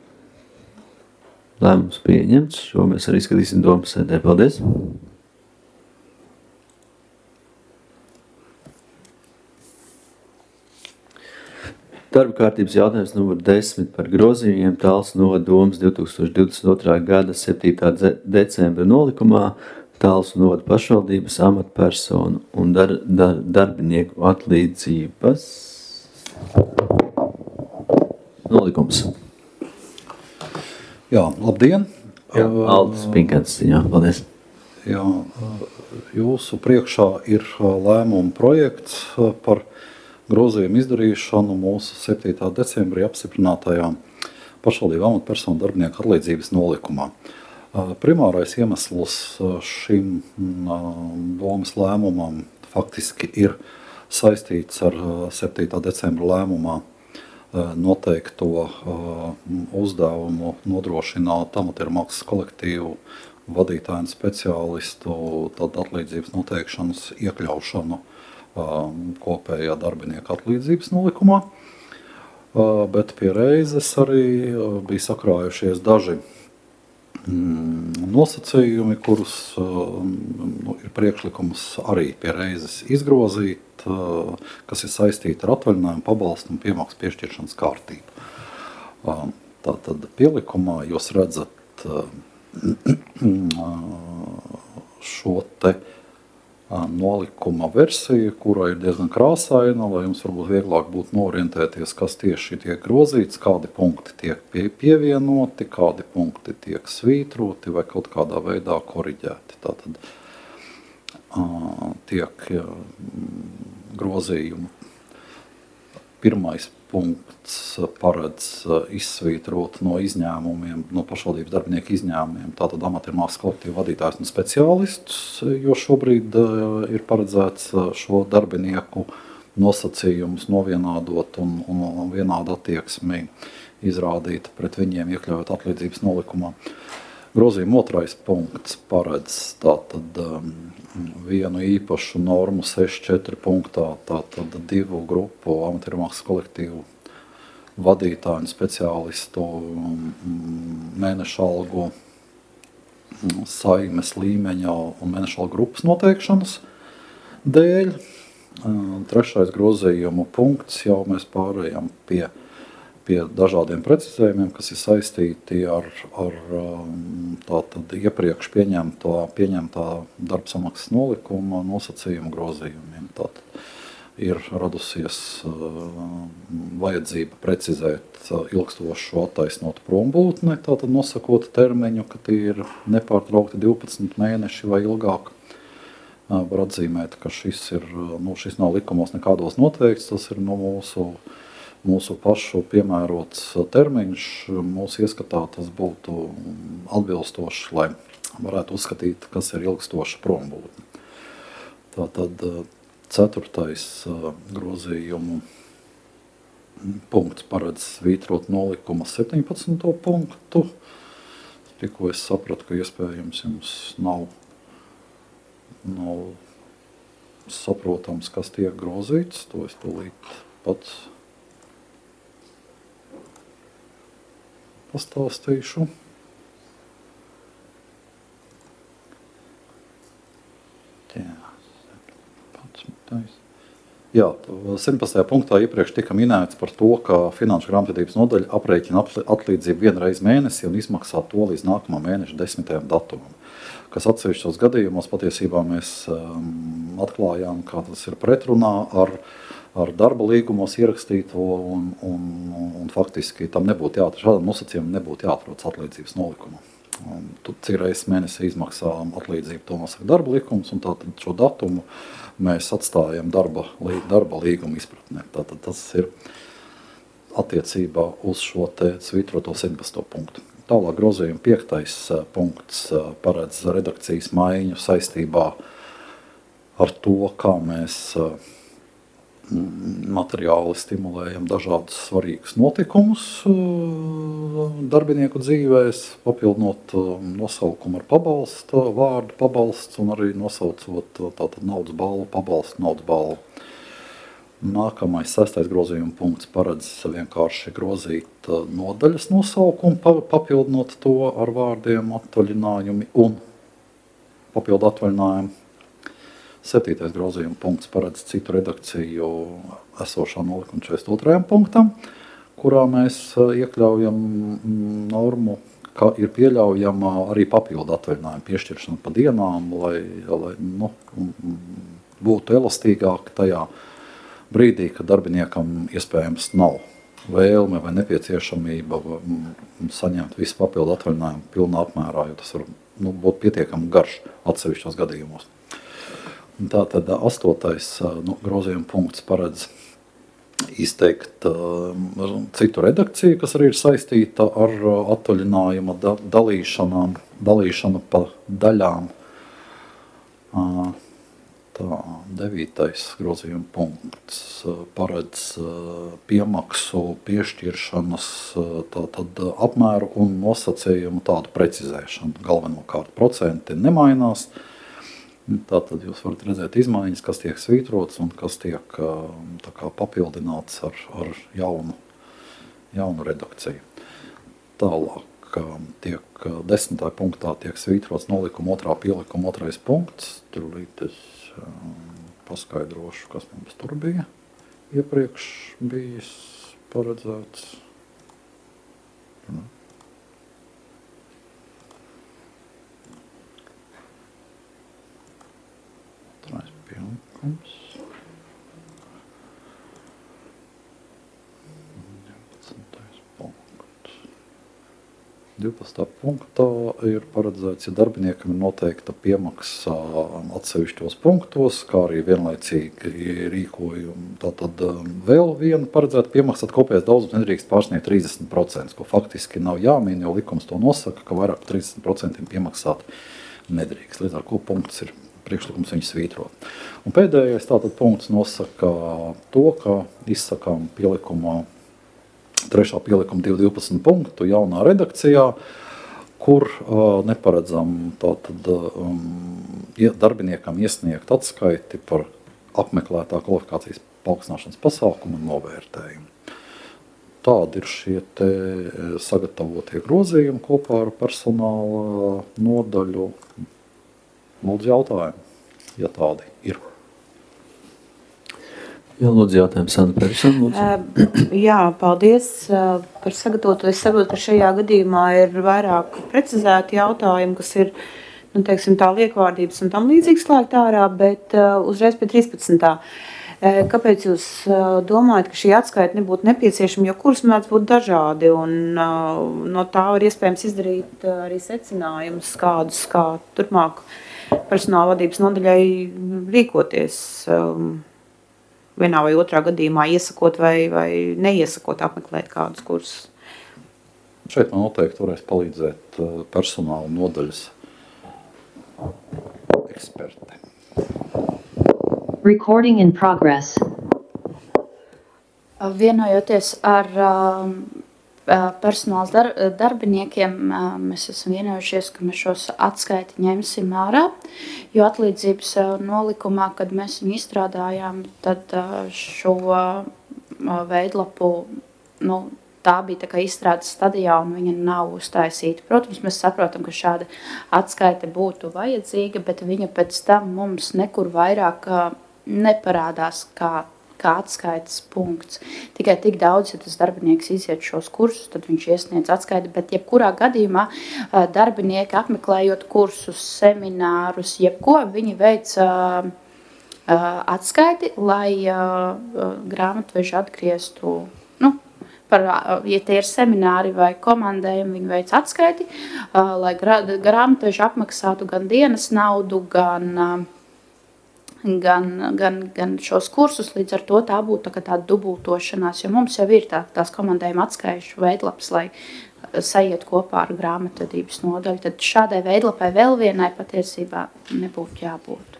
Lēmums pieņemts. Šo mēs arī skatīsim domas sēdē. Paldies. Darba kārtības jautājums numur desmit par grozījumiem Talsu novada domas divi tūkstoši divdesmit otrā gada septītā decembra nolikumā Talsu novada pašvaldības amatpersonu un dar, dar, darbinieku atlīdzības nolikums. Jā, labdien! Jā, Aldis Pinkants, jā, paldies. Jā, jūsu priekšā ir lēmuma projekts par grozījumu izdarīšanu mūsu septītā decembrī apstiprinātajā pašvaldību amatpersonu darbinieku atlīdzības nolikumā. Primārais iemesls šim domas lēmumam faktiski ir saistīts ar septītā decembra lēmumā noteikto uzdevumu nodrošināt amatieru maksas kolektīvu vadītāju un speciālistu tad atlīdzības noteikšanas iekļaušanu kopējā darbinieka atlīdzības nolikumā, bet pie reizes arī bija sakrājušies daži nosacījumi, kurus nu, ir priekšlikums arī pie reizes izgrozīt, kas ir saistīti ar atvaļinājumu, pabalstu un piemaksu piešķiršanas kārtību. Tātad pielikumā jūs redzat šo te nolikuma versija, kura ir diezgan krāsaina, lai jums varbūt vieglāk būtu norientēties, kas tieši tiek grozīts, kādi punkti tiek pie, pievienoti, kādi punkti tiek svītroti vai kaut kādā veidā koriģēti. Tātad uh, tiek uh, grozījumu. Pirmais punkts paredz izsvītrot no izņēmumiem, no pašvaldības darbinieku izņēmumiem, tātad amatieru maksas kolektīvu vadītājus un speciālistus, jo šobrīd ir paredzēts šo darbinieku nosacījumus novienādot un, un vienādu attieksmi izrādīt pret viņiem, iekļaujot atlīdzības nolikumā. Grozījuma otrais punkts paredz tātad um, vienu īpašu normu seši četri punktā, tātad divu grupu amatieru maksas kolektīvu vadītāju un speciālistu mēneša algu saimes līmeņa un mēneša algu grupas noteikšanas dēļ. Trešais grozījumu punkts jau mēs pārējām pie, pie dažādiem precizējumiem, kas ir saistīti ar, ar tātad iepriekš pieņemtā, pieņemtā darba samaksas nolikuma nosacījumu grozījumiem. Tātad ir radusies uh, vajadzība precizēt uh, ilgstošu attaisnotu prombūtni, tātad nosakot termiņu, ka tie ir nepārtraukti divpadsmit mēneši vai ilgāk. Uh, var atzīmēt, ka šis, ir, nu, šis nav likumos nekādos noteikts, tas ir no mūsu, mūsu pašu piemērots termiņš. Mūsu ieskatā tas būtu atbilstoši, lai varētu uzskatīt, kas ir ilgstoša prombūtne. Tātad uh, Ceturtais uh, grozījumu punkts paredz svītrot nolikuma septiņpadsmito punktu. Tikko es sapratu, ka iespējams jums nav, nav saprotams, kas tiek grozīts. To es tūlīt pats pastāstīšu. Jā. Jā, septiņpadsmitajā punktā iepriekš tika minēts par to, ka Finanšu grāmatvedības nodaļa aprēķina atlīdzību vienreiz mēnesi un izmaksā to līdz nākamā mēneša desmitajam datumam. Kas atsevišķos gadījumos patiesībā mēs um, atklājām, kā tas ir pretrunā ar, ar darba līgumos ierakstīto un, un, un, un faktiski tam nebūtu jāatrod, šādam nosacījumam nebūtu jāatrodas atlīdzības nolikuma. Un, cik reizes mēnesī izmaksām atlīdzību, to nosaka darba likums, un tātad šo datumu mēs atstājam darba, darba līguma izpratnē. Tātad tas ir attiecībā uz šo te svītroto septiņpadsmito punktu. Tālāk grozījuma piektais punkts paredz redakcijas maiņu saistībā ar to, kā mēs materiāli stimulējam dažādus svarīgus notikumus darbinieku dzīvēs, papildinot nosaukumu ar pabalstu, vārdu pabalsts un arī nosaucot tātad naudas balvu, pabalstu naudas balvu. Nākamais sestais grozījuma punkts paredz vienkārši grozīt nodaļas nosaukumu, papildinot to ar vārdiem atvaļinājumi un papildu atvaļinājumu. Septītais grozījuma punkts paredz citu redakciju esošā nolikuma četrdesmit otrajam punktam, kurā mēs iekļaujam normu, ka ir pieļaujama arī papildu atvaļinājuma piešķiršana pa dienām, lai, lai nu, būtu elastīgāk tajā brīdī, kad darbiniekam iespējams nav vēlme vai nepieciešamība saņemt visu papildu atvaļinājumu pilnā apmērā, jo tas var nu, būt pietiekami garš atsevišķos gadījumos. Tātad astotais nu, grozījuma punkts paredz izteikt uh, citu redakciju, kas arī ir saistīta ar uh, atvaļinājuma da dalīšanām, dalīšanu pa daļām. Uh, tā, devītais grozījuma punkts uh, paredz uh, piemaksu piešķiršanas uh, tātad apmēru un nosacījumu tādu precizēšanu. Galvenokārt procenti nemainās. Tātad jūs varat redzēt izmaiņas, kas tiek svītrots un kas tiek tā kā papildināts ar, ar jaunu, jaunu redakciju. Tālāk tiek desmitā punktā tiek svītrots nolikuma otrā pielikuma otrais punkts. Turlīt es paskaidrošu, kas mums tur bija iepriekš bijis paredzēts. Pielikums. divpadsmitā punktā ir paredzēts, ja darbiniekam ir noteikta piemaksa atsevišķos punktos, kā arī vienlaicīgi rīkojumi. Tātad vēl viena paredzēta piemaksāt kopējais daudzums nedrīkst pārsniegt trīsdesmit procenti, ko faktiski nav jāmin, jo likums to nosaka, ka vairāk par trīsdesmit procentiem piemaksāt nedrīkst. Līdz ar ko punkts ir priekšlikums viņu svītrot. Un pēdējais tātad punkts nosaka to, ka izsakām pielikumā trešā pielikuma divi divpadsmit punktu jaunā redakcijā, kur uh, neparedzam tātad um, darbiniekam iesniegt atskaiti par apmeklētā kvalifikācijas paaugstināšanas pasākumu un novērtējumu. tādi ir šie te sagatavotie grozījumi kopā ar personāla nodaļu. Lūdzu jautājumu, ja tādi ir. Jā, lūdzu jautājumu, Sandra Petersona, lūdzu. Uh, jā, paldies uh, par sagatavotu. Es saprotu, ka šajā gadījumā ir vairāk precizēti jautājumi, kas ir, nu, teiksim, tā liekvārdības un tam līdzīgs slēgt ārā, bet uh, uzreiz pie trīspadsmitā. Uh, kāpēc jūs uh, domājat, ka šī atskaita nebūtu nepieciešama, jo kurs mēdz būt dažādi, un uh, no tā var iespējams izdarīt uh, arī secinājumus, kādus, kā turpmāk personāla vadības nodaļai rīkoties, um, vienā vai otrā gadījumā iesakot vai, vai neiesakot apmeklēt kādus kursus. Šeit man noteikti varēs palīdzēt personāla nodaļas eksperti. Recording in progress. Vienojoties ar um, personāls dar, darbiniekiem, mēs esam vienojušies, ka mēs šos atskaiti ņemsim ārā, jo atlīdzības nolikumā, kad mēs viņu izstrādājām, tad šo veidlapu, nu, tā bija tā kā izstrādes stadijā un viņa nav uztaisīta. Protams, mēs saprotam, ka šāda atskaite būtu vajadzīga, bet viņa pēc tam mums nekur vairāk neparādās kā kā atskaites punkts. Tikai tik daudz, ja tas darbinieks iziet šos kursus, tad viņš iesniedz atskaiti, bet jebkurā gadījumā darbinieki apmeklējot kursus, seminārus, jebko, viņi veic atskaiti, lai grāmatveži atgrieztu, nu, par, ja tie ir semināri vai komandējumi, viņi veic atskaiti, lai grāmatveži apmaksātu gan dienas naudu, gan Gan, gan, gan šos kursus, līdz ar to tā būtu tā tāda dubultošanās, jo mums jau ir tā, tās komandējuma atskaišu veidlaps, lai sajiet kopā ar grāmatvedības nodaļu, tad šādai veidlapai vēl vienai patiesībā nebūtu jābūt.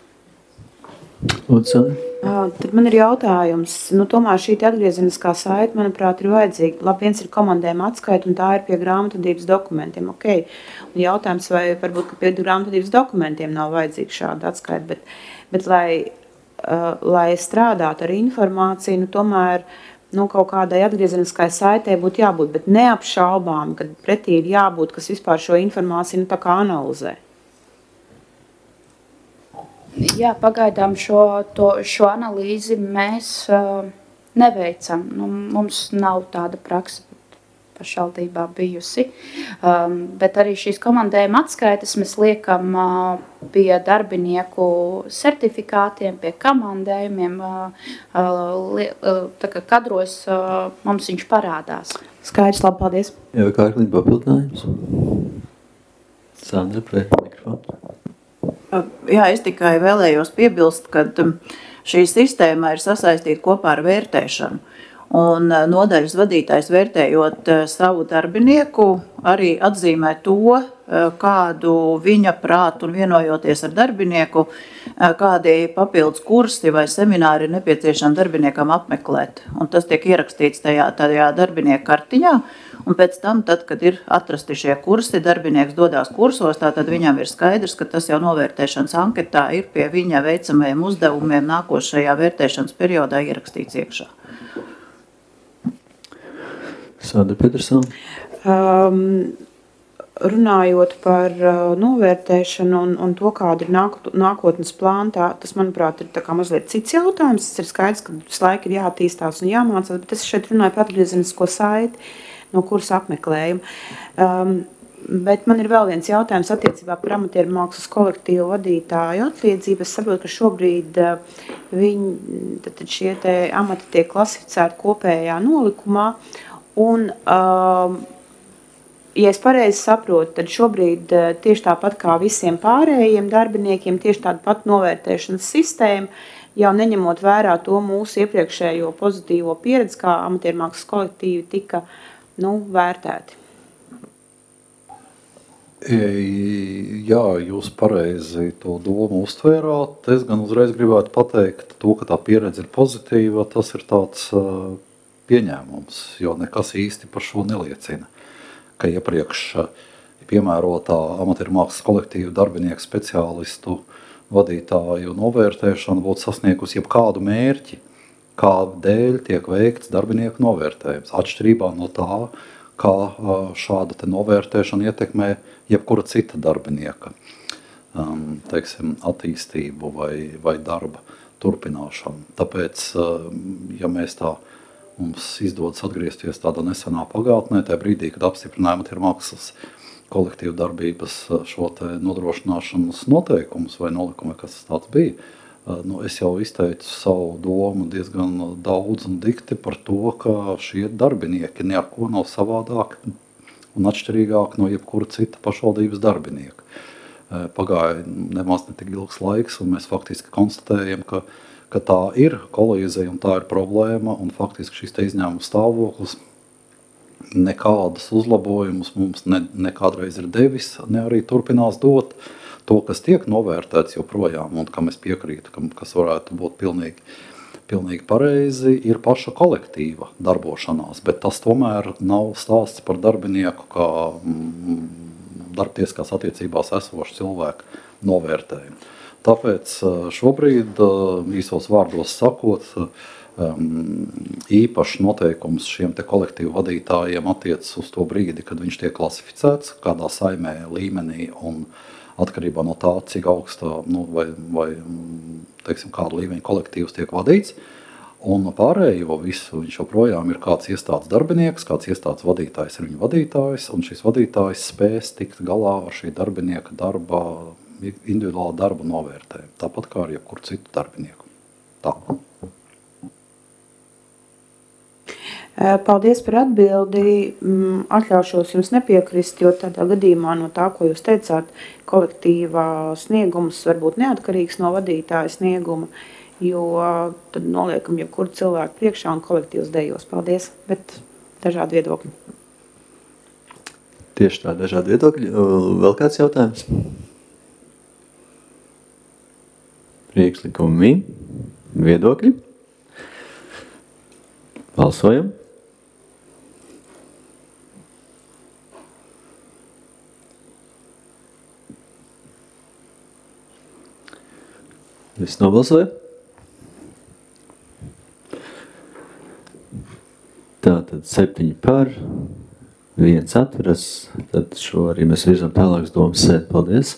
Lūdzu. Tad man ir jautājums, nu tomēr šī atgriezeniskā saite, manuprāt, ir vajadzīga. Labi, viens ir komandējuma atskaita un tā ir pie grāmatvedības dokumentiem, ok. Un jautājums, vai varbūt, ka pie grāmatvedības dokumentiem nav vajadzīga šāda atskaita, bet Bet, lai, uh, lai strādātu ar informāciju, nu, tomēr nu, kaut kādai atgriezeniskai saitē būtu jābūt, bet neapšaubām, kad pretī ir jābūt, kas vispār šo informāciju nu, tā kā analizē. Jā, pagaidām šo, to, šo analīzi mēs uh, neveicam. Nu, mums nav tāda praksa pašvaldībā bijusi, um, bet arī šīs komandējuma atskaites mēs liekam uh, pie darbinieku certifikātiem, pie komandējumiem, uh, uh, tā kā kadros uh, mums viņš parādās. Skaidrs, labi, paldies. Jā, vai kārklīgi papildinājums? Sandra, pret mikrofonu. Jā, es tikai vēlējos piebilst, ka šī sistēma ir sasaistīta kopā ar vērtēšanu. Un nodaļas vadītājs vērtējot savu darbinieku arī atzīmē to, kādu viņa prātu un vienojoties ar darbinieku, kādi papildus kursi vai semināri ir nepieciešami darbiniekam apmeklēt. Un tas tiek ierakstīts tajā, tajā darbinieku kartiņā, un pēc tam, tad, kad ir atrasti šie kursi, darbinieks dodās kursos, tātad viņam ir skaidrs, ka tas jau novērtēšanas anketā ir pie viņa veicamajiem uzdevumiem nākošajā vērtēšanas periodā ierakstīts iekšā. Sandra Petersona. Um, runājot par uh, novērtēšanu un, un to, kāda ir nāk, nākotnes plāna, tā, tas, manuprāt, ir tā kā mazliet cits jautājums. Tas ir skaidrs, ka visu laiku ir jātīstās un jāmācās, bet es šeit runāju par atgriezenisko saiti no kuras apmeklējumu. Um, bet man ir vēl viens jautājums attiecībā par amatieru mākslas kolektīvu vadītāju atlīdzību. Es saprotu, ka šobrīd uh, viņi, tad šie te amati tiek klasificēti kopējā nolikumā. Un, um, ja es pareizi saprotu, tad šobrīd uh, tieši tāpat kā visiem pārējiem darbiniekiem, tieši tāda pat novērtēšanas sistēma, jau neņemot vērā to mūsu iepriekšējo pozitīvo pieredzi, kā amatieru mākslas kolektīvi tika nu, vērtēti. Jā, jūs pareizi to domu uztvērāt. Es gan uzreiz gribētu pateikt to, ka tā pieredze ir pozitīva, tas ir tāds uh, pieņēmums, jo nekas īsti par šo neliecina, ka iepriekš piemērotā amatieru mākslas kolektīvu darbinieku speciālistu vadītāju novērtēšana būtu sasniegusi jebkādu mērķi, kādēļ tiek veikts darbinieku novērtējums. Atšķirībā no tā, kā šāda te novērtēšana ietekmē jebkura cita darbinieka um, teiksim, attīstību vai, vai darba turpināšanu. Tāpēc, ja mēs tā mums izdodas atgriezties tādā nesenā pagātnē, tajā brīdī, kad apstiprinājām ir mākslas kolektīvu darbības šo te nodrošināšanas noteikumus vai nolikumu, kas tāds bija, nu, es jau izteicu savu domu diezgan daudz un dikti par to, ka šie darbinieki neko nav savādāk un atšķirīgāk no jebkura cita pašvaldības darbinieka. Pagāja nemaz ne tik ilgs laiks, un mēs faktiski konstatējam, ka, ka tā ir kolīzija un tā ir problēma, un faktiski šis te izņēmuma stāvoklis nekādas uzlabojumus mums ne, nekādreiz ir devis, ne arī turpinās dot. To, kas tiek novērtēts joprojām, un kam es piekrītu, kam, kas varētu būt pilnīgi, pilnīgi pareizi, ir paša kolektīva darbošanās, bet tas tomēr nav stāsts par darbinieku kā mm, darbtieskās attiecībās esošu cilvēku novērtējumu. Tāpēc šobrīd, īsos vārdos sakot, īpaši noteikums šiem te kolektīvu vadītājiem attiecas uz to brīdi, kad viņš tiek klasificēts kādā saimē līmenī un atkarībā no tā, cik augsta nu, vai, vai teiksim, kādu līmeņu kolektīvs tiek vadīts. Un pārējo visu viņš joprojām ir kāds iestādes darbinieks, kāds iestādes vadītājs ir viņa vadītājs, un šis vadītājs spēs tikt galā ar šī darbinieka darba, individuāla darba novērtējumu. Tāpat kā ar jebkuru citu darbinieku. Tā. Paldies par atbildi. Atļaušos jums nepiekrist, jo tādā gadījumā no tā, ko jūs teicāt, kolektīvā sniegums var būt neatkarīgs no vadītāja snieguma, jo tad noliekam jebkuru cilvēku priekšā un kolektīvs dejos. Paldies, bet dažādi viedokļi. Tieši tā, dažādi viedokļi. Vēl kāds jautājums? Priekšlikumi, viedokļi. Balsojam. Viss nobalsoja? Tātad septiņi par, viens atveras, tad šo arī mēs virzam tālāk uz domas sēdi. Paldies!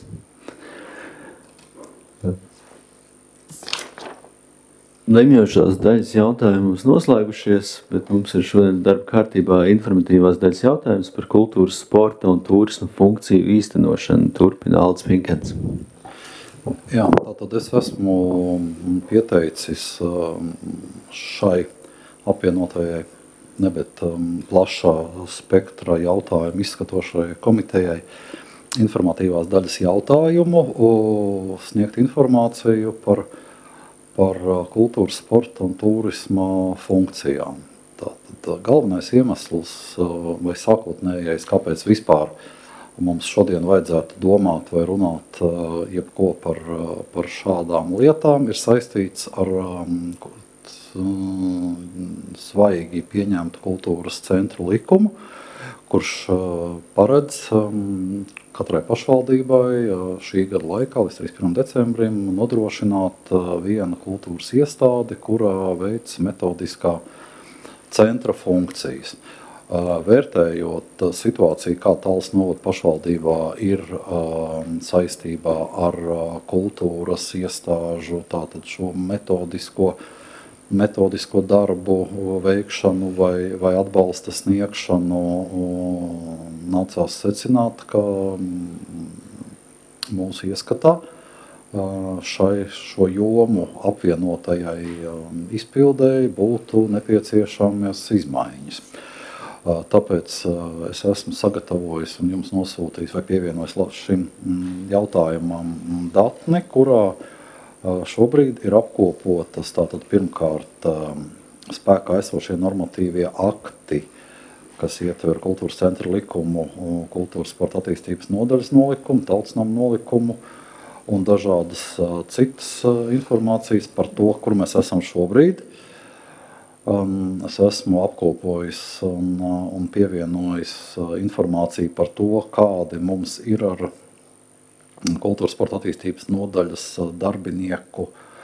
Lemjošās daļas jautājumi mums noslēgušies, bet mums ir šodien darba kārtībā informatīvās daļas jautājums par kultūras, sporta un turisma funkciju īstenošanu. Turpina Aldis Pinkens. Jā, tātad es esmu pieteicis šai apvienotajai, ne, bet plašā spektra jautājumu izskatošai komitejai informatīvās daļas jautājumu, sniegt informāciju par par kultūras, sporta un turisma funkcijām. Tātad galvenais iemesls vai sākotnējais, kāpēc vispār mums šodien vajadzētu domāt vai runāt jebko par, par šādām lietām, ir saistīts ar um, svaigi pieņemtu kultūras centru likumu, kurš paredz um, katrai pašvaldībai šī gada laikā līdz trīsdesmit pirmajam decembrim nodrošināt vienu kultūras iestādi, kurā veic metodiskā centra funkcijas. Vērtējot situāciju, kā Tallas novada pašvaldībā ir saistībā ar kultūras iestāžu, tātad šo metodisko metodisko darbu veikšanu vai, vai atbalsta sniegšanu, nācās secināt, ka mūsu ieskatā šai šo jomu apvienotajai izpildēji būtu nepieciešamas izmaiņas. Tāpēc es esmu sagatavojis un jums nosūtījis vai pievienojis šim jautājumam datni, kurā šobrīd ir apkopotas tātad pirmkārt spēkā esošie normatīvie akti, kas ietver kultūras centra likumu, kultūras sporta attīstības nodaļas nolikumu, tautsnamu nolikumu un dažādas citas informācijas par to, kur mēs esam šobrīd. Es esmu apkopojis un, un pievienojis informāciju par to, kādi mums ir ar kultūras sporta attīstības nodaļas darbinieku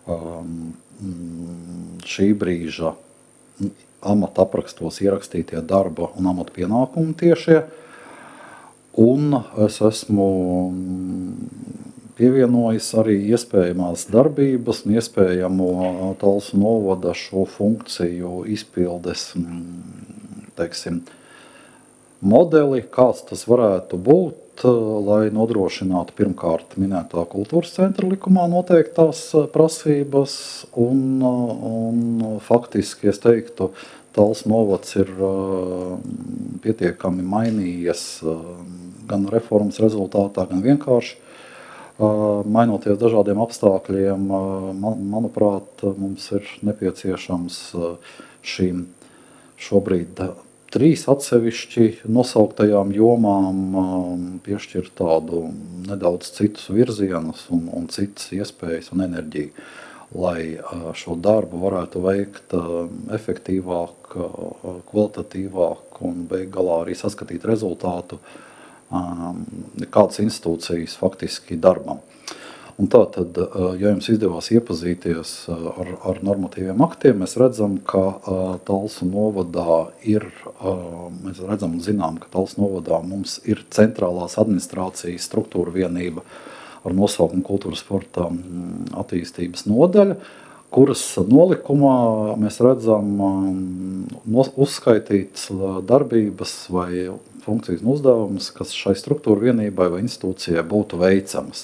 um, šī brīža amata aprakstos ierakstītie darba un amata pienākumi tiešie. Un es esmu pievienojis arī iespējamās darbības un iespējamo Talsu novada šo funkciju izpildes, teiksim, modeli, kāds tas varētu būt, lai nodrošinātu pirmkārt minētā kultūras centra likumā noteiktās prasības un, un faktiski, es teiktu, Talsu novads ir uh, pietiekami mainījies uh, gan reformas rezultātā, gan vienkārši. Uh, mainoties dažādiem apstākļiem, uh, man, manuprāt, mums ir nepieciešams uh, šīm šobrīd uh, trīs atsevišķi nosauktajām jomām uh, piešķirt tādu nedaudz citus virzienus un, un citas iespējas un enerģiju, lai šo darbu varētu veikt efektīvāk, kvalitatīvāk un beig galā arī saskatīt rezultātu kādas institūcijas faktiski darbam. Un tā tad, ja jums izdevās iepazīties ar, ar normatīviem aktiem, mēs redzam, ka Talsu novadā ir, mēs redzam un zinām, ka Talsu novadā mums ir centrālās administrācijas struktūra vienība ar nosaukumu kultūras sporta attīstības nodaļa, kuras nolikumā mēs redzam uzskaitītas darbības vai funkcijas un uzdevumus, kas šai struktūra vienībai vai institūcijai būtu veicamas.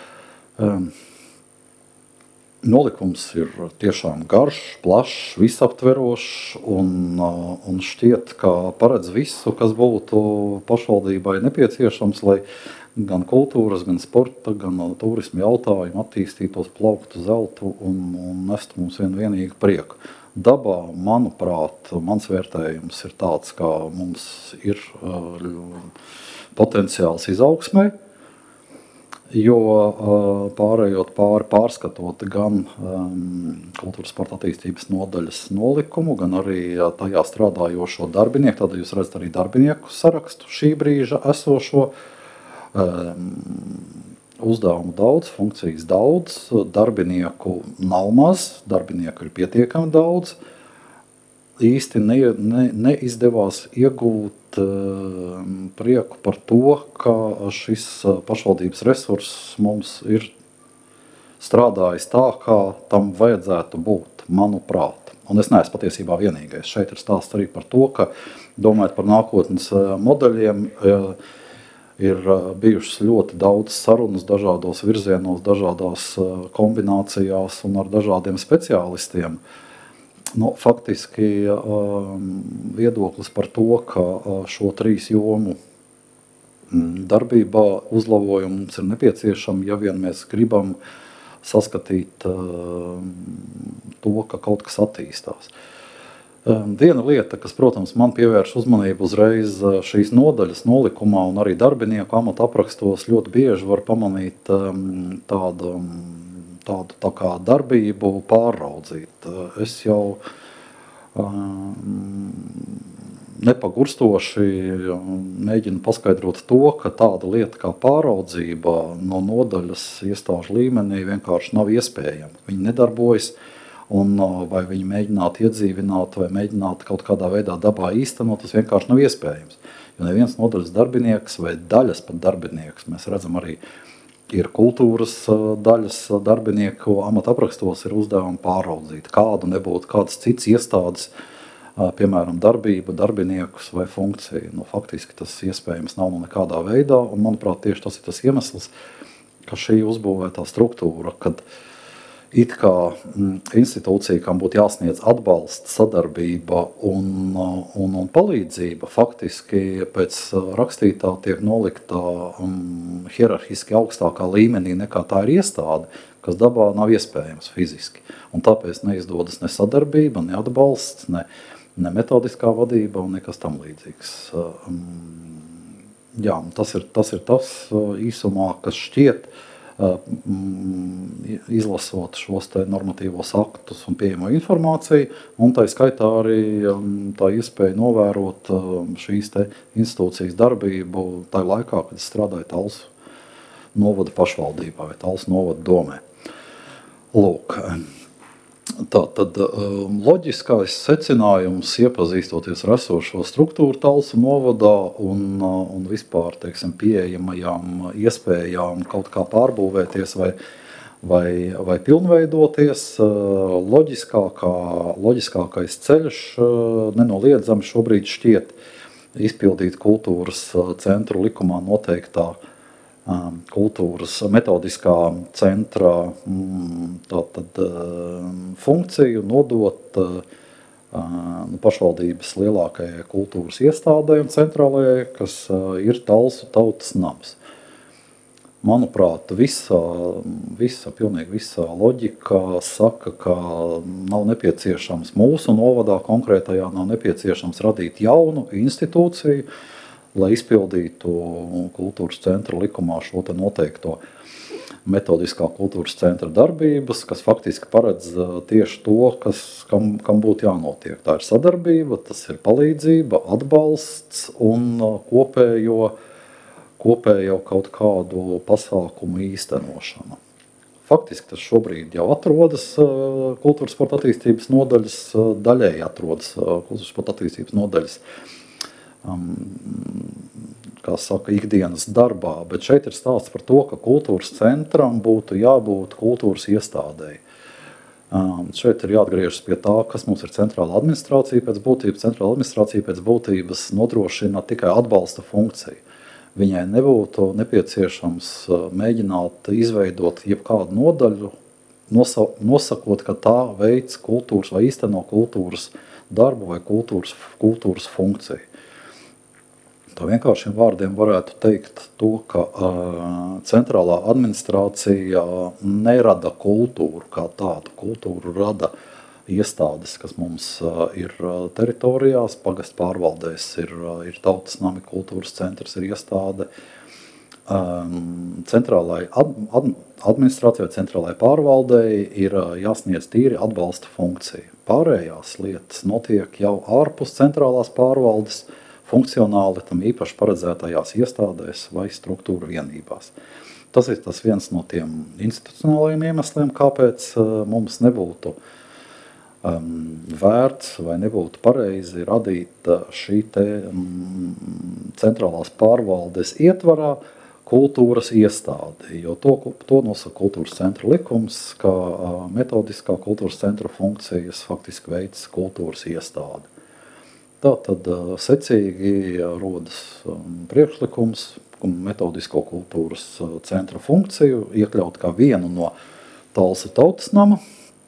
Nolikums ir tiešām garš, plašs, visaptverošs un, un šķiet, ka paredz visu, kas būtu pašvaldībai nepieciešams, lai gan kultūras, gan sporta, gan turisma jautājumu attīstītos, plauktu, zeltu un, un nestu mums vien vienīgi prieku. Dabā, manuprāt, mans vērtējums ir tāds, ka mums ir uh, potenciāls izaugsmai, jo uh, pārējot pāri pārskatot gan um, kultūras sporta attīstības nodaļas nolikumu, gan arī uh, tajā strādājošo darbinieku, tad jūs redzat arī darbinieku sarakstu šī brīža esošo, Um, uzdevumu daudz, funkcijas daudz, darbinieku nav maz, darbinieku ir pietiekami daudz. Īsti ne, ne, neizdevās iegūt um, prieku par to, ka šis pašvaldības resurss mums ir strādājis tā, kā tam vajadzētu būt, manuprāt. Un es neesmu patiesībā vienīgais. Šeit ir stāsts arī par to, ka domājot par nākotnes modeļiem, ir bijušas ļoti daudz sarunas dažādos virzienos, dažādās kombinācijās un ar dažādiem speciālistiem. Nu, faktiski viedoklis par to, ka šo trīs jomu darbībā uzlabojumi mums ir nepieciešami, ja vien mēs gribam saskatīt to, ka kaut kas attīstās. Viena lieta, kas, protams, man pievērš uzmanību uzreiz šīs nodaļas nolikumā un arī darbinieku amata aprakstos ļoti bieži var pamanīt tādu, tādu tā kā darbību pārraudzīt. Es jau um, nepagurstoši mēģinu paskaidrot to, ka tāda lieta kā pāraudzība no nodaļas iestāžu līmenī vienkārši nav iespējama. Viņi nedarbojas. Un vai viņi mēģinātu iedzīvināt vai mēģinātu kaut kādā veidā dabā īstenot, tas vienkārši nav iespējams. Jo neviens nodaļas darbinieks vai daļas pat darbinieks, mēs redzam arī, ir kultūras daļas darbinieku amata aprakstos ir uzdevumi pāraudzīt, kādu nebūtu kādas cits iestādes, piemēram, darbība, darbiniekus vai funkciju. Nu, faktiski tas iespējams nav no nekādā veidā, un manuprāt, tieši tas ir tas iemesls, ka šī uzbūvētā struktūra, kad it kā institūcija, kam būtu jāsniedz atbalsts, sadarbība un, un, un palīdzība, faktiski pēc rakstītā tiek nolikta um, hierarhiski augstākā līmenī nekā tā ir iestāde, kas dabā nav iespējams fiziski. Un tāpēc neizdodas ne sadarbība, ne atbalsts, ne, ne metodiskā vadība un nekas tam līdzīgs. Um, jā, tas ir tas, ir tas īsumā, kas šķiet, izlasot šos te normatīvos aktus un pieejamo informāciju, un tā skaitā arī tā iespēja novērot šīs te institūcijas darbību tā laikā, kad es strādāju Talsu novada pašvaldībā vai Talsu novada domē. Lūk, tā tad loģiskais secinājums, iepazīstoties ar esošo struktūru Talsu novadā un, un vispār, teiksim, pieejamajām iespējām kaut kā pārbūvēties vai, vai, vai pilnveidoties, loģiskākā, loģiskākais ceļš nenoliedzami šobrīd šķiet izpildīt kultūras centru likumā noteiktā kultūras metodiskā centra tātad, funkciju nodot nu, pašvaldības lielākajai kultūras iestādē un centrālajai, kas ir Talsu tautas nams. Manuprāt, visa, visa, pilnīgi visa loģika saka, ka nav nepieciešams mūsu novadā konkrētajā, nav nepieciešams radīt jaunu institūciju, lai izpildītu kultūras centra likumā šo te noteikto metodiskā kultūras centra darbības, kas faktiski paredz tieši to, kas, kam, kam būtu jānotiek. Tā ir sadarbība, tas ir palīdzība, atbalsts un kopējo, kopējo kaut kādu pasākumu īstenošana. Faktiski tas šobrīd jau atrodas kultūras sporta attīstības nodaļas, daļēji atrodas kultūras sporta attīstības nodaļas kā saka, ikdienas darbā, bet šeit ir stāsts par to, ka kultūras centram būtu jābūt kultūras iestādēji. Šeit ir jāatgriežas pie tā, kas mums ir centrāla administrācija pēc būtības. Centrāla administrācija pēc būtības nodrošina tikai atbalsta funkciju. Viņai nebūtu nepieciešams mēģināt izveidot jebkādu nodaļu, nosakot, ka tā veids kultūras vai īsteno kultūras darbu vai kultūras, kultūras funkciju. Tā vienkāršiem vārdiem varētu teikt to, ka uh, centrālā administrācija nerada kultūru kā tādu. Kultūru rada iestādes, kas mums uh, ir teritorijās, pagastu pārvaldēs ir, uh, ir tautas nami, kultūras centrs ir iestāde. Um, centrālai ad, ad, administrācijai, centrālai pārvaldei ir uh, jāsniedz tīri atbalsta funkcija. Pārējās lietas notiek jau ārpus centrālās pārvaldes, funkcionāli tam īpaši paredzētajās iestādēs vai struktūra vienībās. Tas ir tas viens no tiem institucionālajiem iemesliem, kāpēc uh, mums nebūtu um, vērts vai nebūtu pareizi radīt uh, šī te um, centrālās pārvaldes ietvarā kultūras iestādi, jo to, to nosaka kultūras centra likums, ka uh, metodiskā kultūras centra funkcijas faktiski veids kultūras iestādi. Tā tad secīgi rodas priekšlikums metodisko kultūras centra funkciju iekļaut kā vienu no Talsu tautas nama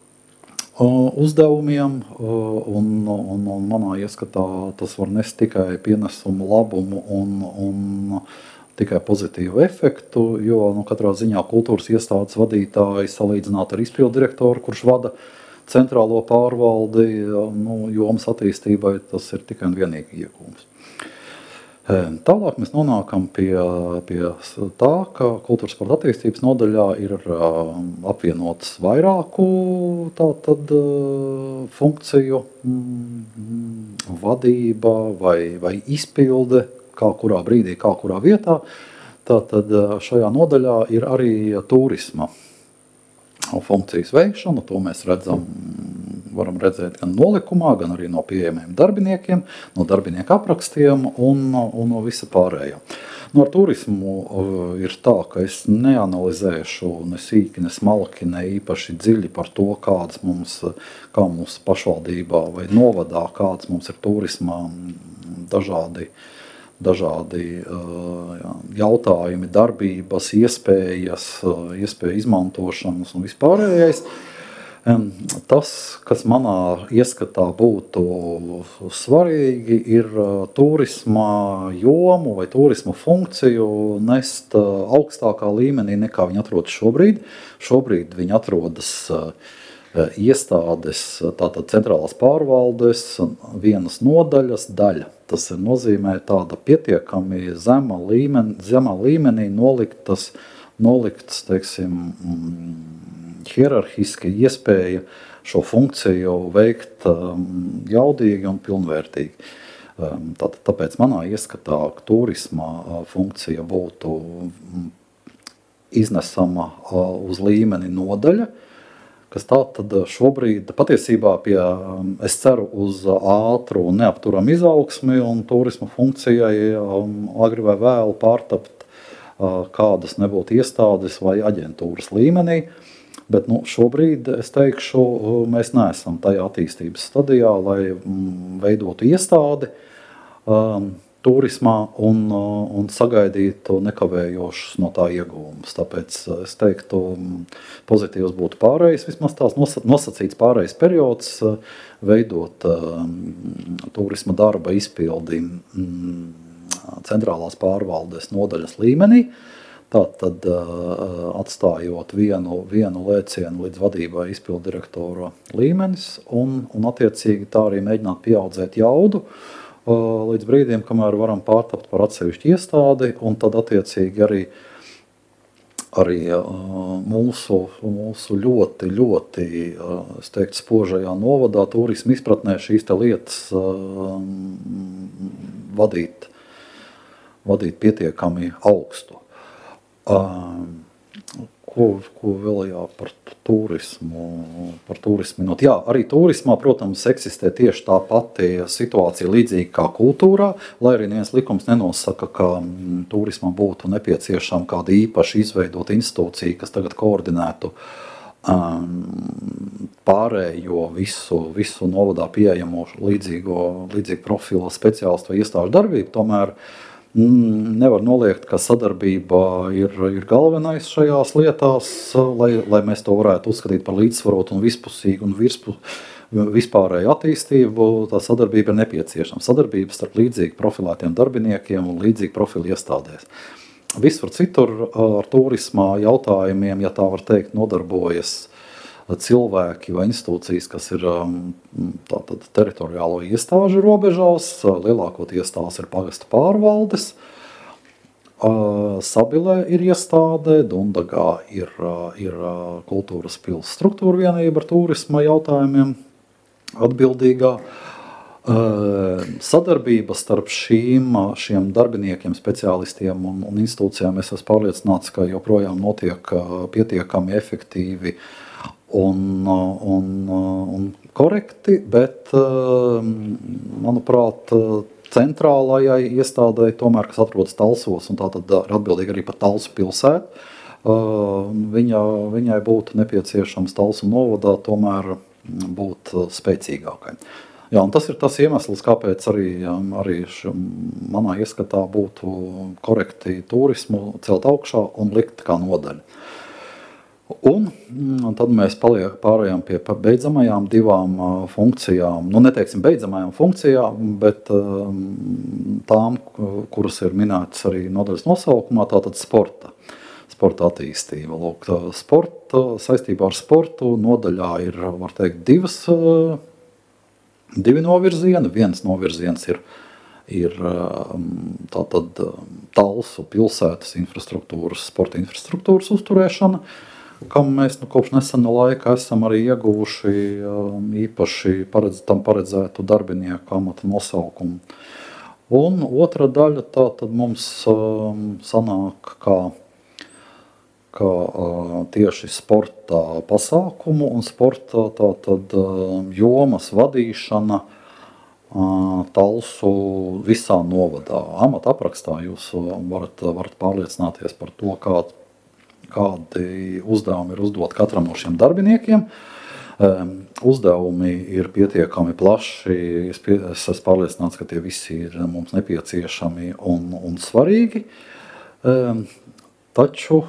uzdevumiem, un, un, un manā ieskatā tas var nest tikai pienesumu labumu un, un tikai pozitīvu efektu, jo nu, katrā ziņā kultūras iestādes vadītāji salīdzināt ar izpildu direktoru, kurš vada centrālo pārvaldi, nu, jomas attīstībai, tas ir tikai un vienīgi iegūms. Tālāk mēs nonākam pie, pie tā, ka kultūras sporta attīstības nodaļā ir apvienotas vairāku tātad funkciju vadība vai, vai izpilde, kā kurā brīdī, kā kurā vietā. Tātad šajā nodaļā ir arī turisma funkcijas veikšana, to mēs redzam, varam redzēt gan nolikumā, gan arī no pieejamiem darbiniekiem, no darbinieku aprakstiem un, un no visa pārējā. No ar turismu ir tā, ka es neanalizēšu ne sīki, ne smalki, ne īpaši dziļi par to, kādas mums, kā mums pašvaldībā vai novadā, kādas mums ir turismā dažādi dažādi jā, jautājumi, darbības, iespējas, iespēja izmantošanas un vispārējais. Tas, kas manā ieskatā būtu svarīgi, ir turisma jomu vai turisma funkciju nest augstākā līmenī nekā viņi atrodas šobrīd. Šobrīd viņi atrodas iestādes, tātad centrālās pārvaldes, vienas nodaļas daļa. Tas ir nozīmē tāda pietiekami zema līmeni, zemā līmenī noliktas, noliktas, teiksim, hierarhiski iespēja šo funkciju veikt jaudīgi un pilnvērtīgi. Tātad, tāpēc manā ieskatā turisma funkcija būtu iznesama uz līmeni nodaļa, kas tā tad šobrīd patiesībā pie, es ceru uz ātru un neapturamu izaugsmi un turisma funkcijai agri vai vēlu pārtapt kādas nebūtu iestādes vai aģentūras līmenī. Bet nu, šobrīd, es teikšu, mēs neesam tajā attīstības stadijā, lai veidotu iestādi um, turismā un, un sagaidītu nekavējošus no tā ieguvumus. Tāpēc es teiktu, pozitīvs būtu pārējais, vismaz tās nosacīts pārējais periods, veidot um, turisma darba izpildi um, centrālās pārvaldes nodaļas līmenī. Tātad atstājot vienu, vienu lēcienu līdz vadībai izpildu direktora līmenis un, un attiecīgi tā arī mēģināt pieaudzēt jaudu līdz brīdiem, kamēr varam pārtapt par atsevišķu iestādi un tad attiecīgi arī, arī mūsu, mūsu ļoti, ļoti, es teiktu, spožajā novadā turisma izpratnē šīs te lietas vadīt, vadīt pietiekami augstu. Um, ko, ko vēl jā par turismu, par turismu minot. Jā, arī turismā, protams, eksistē tieši tā pati situācija līdzīga kā kultūrā, lai arī neviens likums nenosaka, ka mm, turismam būtu nepieciešama kāda īpaši izveidota institūcija, kas tagad koordinētu um, pārējo visu, visu novadā pieejamo līdzīgo, līdzīgu profilu speciālistu vai iestāžu darbību. Tomēr nevar noliegt, ka sadarbība ir, ir galvenais šajās lietās, lai, lai mēs to varētu uzskatīt par līdzsvarotu un vispusīgu un virspu, vispārēju attīstību. Tā sadarbība ir nepieciešama. Sadarbība starp līdzīgi profilētiem darbiniekiem un līdzīgi profilu iestādēs. Visur citur ar turismā jautājumiem, ja tā var teikt, nodarbojas cilvēki vai institūcijas, kas ir tātad teritoriālo iestāžu robežās, lielākoties tās ir pagasta pārvaldes, Sabilē ir iestāde, Dundagā ir, ir kultūras pils struktūra vienība ar turisma jautājumiem atbildīgā. Sadarbība starp šīm, šiem darbiniekiem, speciālistiem un, un institūcijām, es esmu pārliecināts, ka joprojām notiek pietiekami efektīvi Un, un, un korekti, bet, manuprāt, centrālajai iestādei, tomēr, kas atrodas Talsos, un tātad ir atbildīga arī par Talsu pilsētu, viņa, viņai būtu nepieciešams Talsu novadā tomēr būt spēcīgākai. Jā, un tas ir tas iemesls, kāpēc arī, arī š, manā ieskatā būtu korekti turismu celt augšā un likt kā nodaļu. Un, un tad mēs paliek pārējām pie beidzamajām divām uh, funkcijām, nu neteiksim beidzamajām funkcijām, bet uh, tām, kuras ir minētas arī nodaļas nosaukumā, tātad sporta, sporta attīstība. Lūk, sporta, saistībā ar sportu nodaļā ir, var teikt, divas, uh, divi novirzieni. Viens novirziens ir, ir uh, tātad uh, Talsu pilsētas infrastruktūras, sporta infrastruktūras uzturēšana, kam mēs nu, kopš nesena laika esam arī ieguvuši um, īpaši paredz, tam paredzētu darbinieku amata nosaukumu. Un otra daļa tā tad mums um, sanāk kā, kā uh, tieši sporta pasākumu un sporta tā tad uh, jomas vadīšana uh, Talsu visā novadā. Amata aprakstā jūs varat, varat pārliecināties par to, kāds kādi uzdevumi ir uzdot katram no šiem darbiniekiem. Um, uzdevumi ir pietiekami plaši, es, pie, es esmu pārliecināts, ka tie visi ir mums nepieciešami un, un svarīgi. Um, taču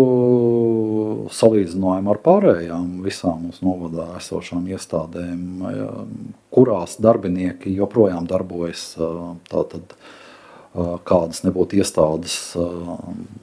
uh, salīdzinājumā ar pārējām visām mūsu novadā esošām iestādēm, um, kurās darbinieki joprojām darbojas, uh, tātad uh, kādas nebūtu iestādes, uh,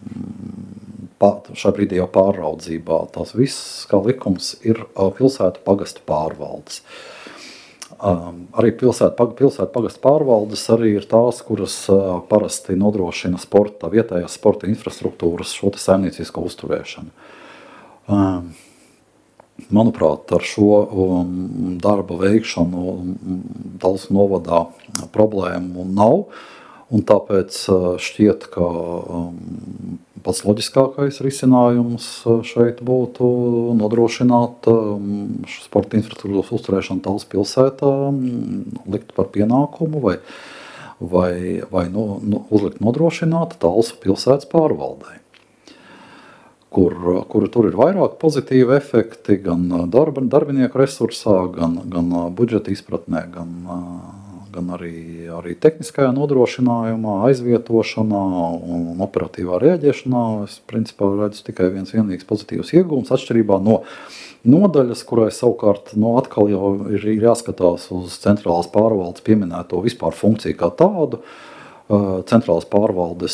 šā brīdī jau pāraudzībā. Tās viss, kā likums, ir pilsētu pagastu pārvaldes. Um, arī pilsētu, pilsētu pagastu pārvaldes arī ir tās, kuras uh, parasti nodrošina sporta, vietējās sporta infrastruktūras šo te saimniecisko uzturēšanu. Um, manuprāt, ar šo um, darba veikšanu um, Talsu novadā problēmu nav. Un tāpēc šķiet, ka um, pats loģiskākais risinājums šeit būtu nodrošināt sporta infrastruktūras uzturēšanu Talsu pilsētā, likt par pienākumu vai, vai, vai no, no, uzlikt nodrošināt Talsu pilsētas pārvaldei, kur, kur tur ir vairāk pozitīvi efekti gan darba, darbinieku resursā, gan, gan budžeta izpratnē, gan gan arī, arī tehniskajā nodrošinājumā, aizvietošanā un operatīvā reaģēšanā. Es principā redzu tikai viens vienīgs pozitīvs iegūms, atšķirībā no nodaļas, kurai savukārt no atkal jau ir jāskatās uz centrālās pārvaldes pieminēto vispār funkciju kā tādu. Centrālās pārvaldes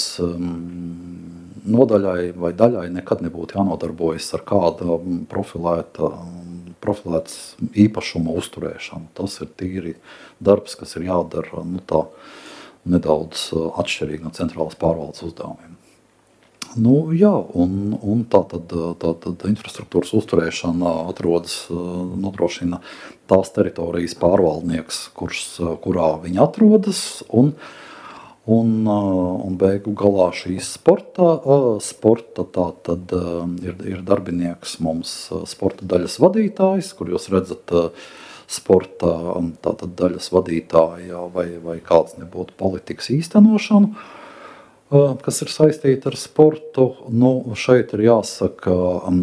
nodaļai vai daļai nekad nebūtu jānodarbojas ar kādu profilēta profilētas īpašuma uzturēšanu. Tas ir tīri darbs, kas ir jādara nu, tā, nedaudz atšķirīgi no centrālās pārvaldes uzdevumiem. Nu, jā, un, un tā, tad, tā tad infrastruktūras uzturēšana atrodas, nodrošina tās teritorijas pārvaldnieks, kurs, kurā viņi atrodas, un Un, un beigu galā šīs sporta, sporta tā tad ir, ir darbinieks mums sporta daļas vadītājs, kur jūs redzat sporta tā tad daļas vadītāja vai, vai kāds nebūtu politikas īstenošanu, kas ir saistīta ar sportu. Nu, šeit ir jāsaka,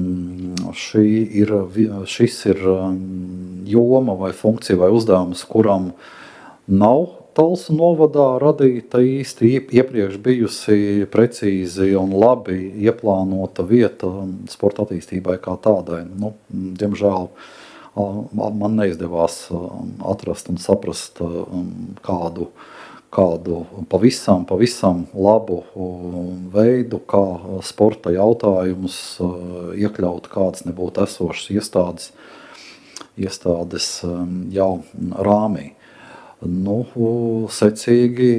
šī ir, šis ir joma vai funkcija vai uzdevums, kuram nav Talsu novadā radīta īsti iepriekš bijusi precīzi un labi ieplānota vieta sporta attīstībai kā tādai. Nu, diemžēl man neizdevās atrast un saprast kādu, kādu pavisam, pavisam labu veidu, kā sporta jautājumus iekļaut kāds nebūtu esošas iestādes, iestādes jau rāmī. Nu, secīgi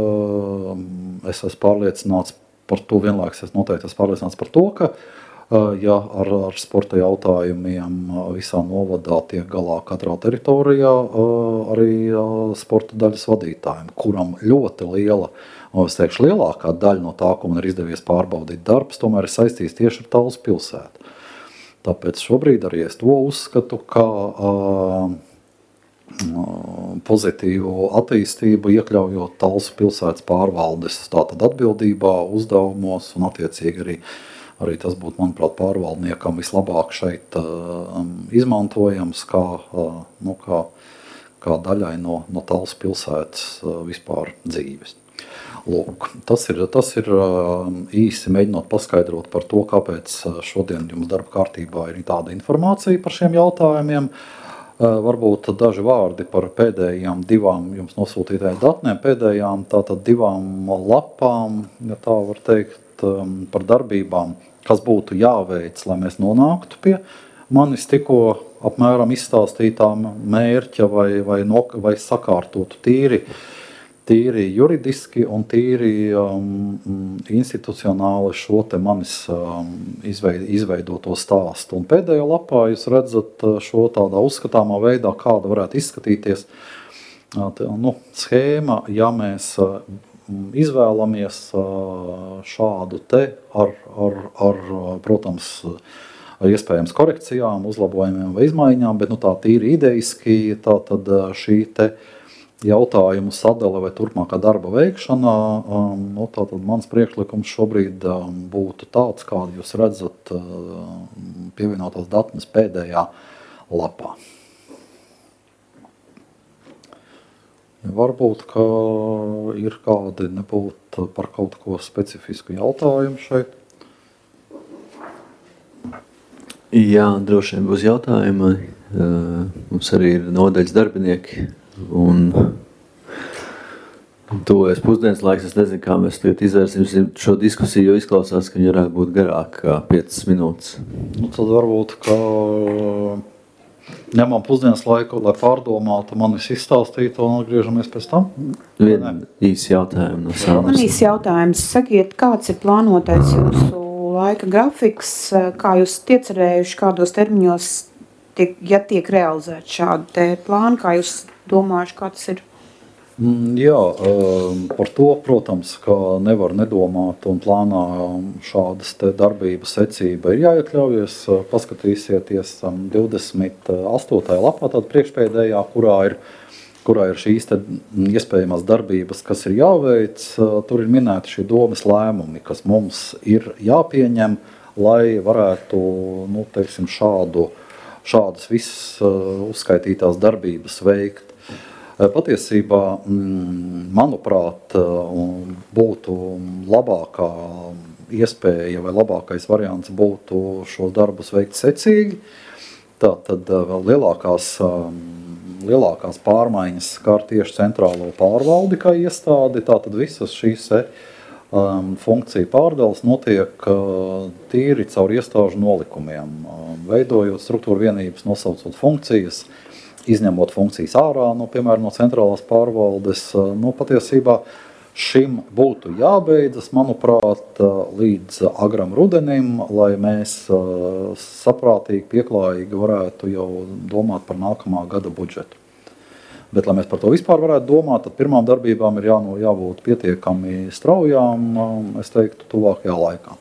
es esmu pārliecināts par to, vienlaikus es noteikti esmu pārliecināts par to, ka ja ar, ar sporta jautājumiem visā novadā tiek galā katrā teritorijā arī sporta daļas vadītājiem, kuram ļoti liela, es teikšu, lielākā daļa no tā, ko man ir izdevies pārbaudīt darbs, tomēr ir saistīts tieši ar Talsu pilsētu. Tāpēc šobrīd arī es to uzskatu, ka pozitīvu attīstību, iekļaujot Talsu pilsētas pārvaldes tātad atbildībā, uzdevumos un attiecīgi arī, arī tas būtu, manuprāt, pārvaldniekam vislabāk šeit uh, izmantojams kā, uh, nu, kā, kā daļai no, no Talsu pilsētas uh, vispār dzīves. Lūk, tas ir, tas ir uh, īsi mēģinot paskaidrot par to, kāpēc šodien jums darba kārtībā ir tāda informācija par šiem jautājumiem. Varbūt daži vārdi par pēdējām divām jums nosūtītajām datnēm, pēdējām tātad divām lapām, ja tā var teikt, par darbībām, kas būtu jāveic, lai mēs nonāktu pie manis tikko apmēram izstāstītām mērķa vai, vai, no, vai sakārtotu tīri, tīri juridiski un tīri um, institucionāli šo te manis um, izveid, izveidoto stāstu. Un pēdējā lapā jūs redzat šo tādā uzskatāmā veidā, kāda varētu izskatīties uh, te, nu, schēma, ja mēs uh, izvēlamies uh, šādu te ar, ar, ar protams, ar iespējams korekcijām, uzlabojumiem vai izmaiņām, bet nu, tā tīri ideiski, tā tad šī te jautājumu sadale vai turpmākā darba veikšana, um, nu, tātad mans priekšlikums šobrīd um, būtu tāds, kādu jūs redzat uh, pievienotās datnes pēdējā lapā. Varbūt, ka ir kādi nebūt par kaut ko specifisku jautājumu šeit. Jā, droši vien būs jautājumi. Uh, mums arī ir nodaļas darbinieki. Un tuvojas pusdienas laiks, es nezinu, kā mēs tagad izvērsim šo diskusiju, jo izklausās, ka viņi varētu būt garāk kā piecas minūtes. Nu, tad varbūt, ka ņemam pusdienas laiku, lai pārdomātu manis izstāstītu un atgriežamies pēc tam. Vien īsi jautājumi no sāmas. Man īsi jautājums. Sakiet, kāds ir plānotais jūsu laika grafiks, kā jūs iecerējuši, kādos termiņos, tiek, ja tiek realizēt šādu te plānu, kā jūs domājuši, kā tas ir? Jā, par to, protams, ka nevar nedomāt un plānā šādas te darbības secība ir jāiekļaujies. Paskatīsieties divdesmit astotajā lapā, tāda priekšpēdējā, kurā ir, kurā ir šīs te iespējamās darbības, kas ir jāveic. Tur ir minēti šie domes lēmumi, kas mums ir jāpieņem, lai varētu, nu, teiksim, šādu, šādas visas uzskaitītās darbības veikt. Patiesībā, manuprāt, būtu labākā iespēja vai labākais variants būtu šos darbus veikt secīgi. Tātad vēl lielākās, lielākās pārmaiņas skar tieši centrālo pārvaldi kā iestādi. Tātad visas šīs um, funkciju pārdales notiek uh, tīri caur iestāžu nolikumiem, uh, veidojot struktūra vienības, nosaucot funkcijas, izņemot funkcijas ārā, nu, piemēram, no centrālās pārvaldes. Nu, patiesībā šim būtu jābeidzas, manuprāt, līdz agram rudenim, lai mēs saprātīgi, pieklājīgi varētu jau domāt par nākamā gada budžetu. Bet, lai mēs par to vispār varētu domāt, tad pirmām darbībām ir jā, nu, jābūt pietiekami straujām, es teiktu, tuvākajā laikā.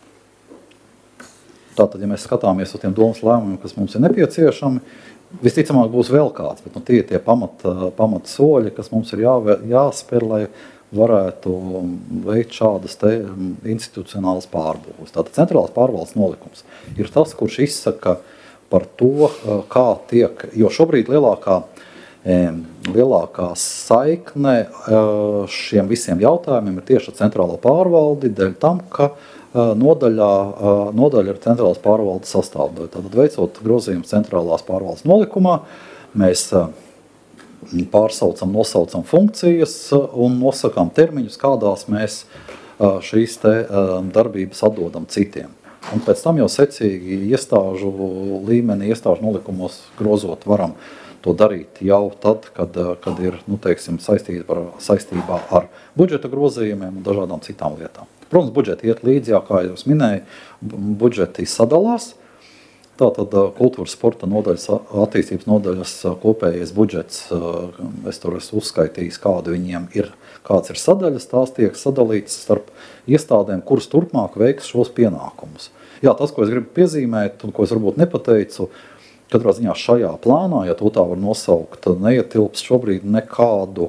Tātad, ja mēs skatāmies uz tiem domas lēmumiem, kas mums ir nepieciešami, visticamāk būs vēl kāds, bet nu, tie ir tie pamat, pamat soļi, kas mums ir jā, jāspēr, lai varētu veikt šādas te institucionālas pārbūves. Tātad centrālās pārvaldes nolikums ir tas, kurš izsaka par to, kā tiek, jo šobrīd lielākā, lielākā saikne šiem visiem jautājumiem ir tieši centrālā pārvaldi, dēļ tam, ka Nodaļā, nodaļa ir centrālās pārvaldes sastāvdaļa. Tātad veicot grozījumus centrālās pārvaldes nolikumā, mēs pārsaucam, nosaucam funkcijas un nosakām termiņus, kādās mēs šīs te darbības atdodam citiem. Un pēc tam jau secīgi iestāžu līmeni, iestāžu nolikumos grozot varam to darīt jau tad, kad, kad ir, nu, teiksim, saistībā, saistībā ar budžeta grozījumiem un dažādām citām lietām. Protams, budžeti iet līdzi, jā, kā jau es minēju, budžeti sadalās. Tātad kultūras sporta nodaļas, attīstības nodaļas kopējais budžets, es tur esmu uzskaitījis, kāda viņiem ir, kāds ir sadaļas, tās tiek sadalītas starp iestādēm, kuras turpmāk veiks šos pienākumus. Jā, tas, ko es gribu piezīmēt un ko es varbūt nepateicu, katrā ziņā šajā plānā, ja to tā var nosaukt, neietilps šobrīd nekādu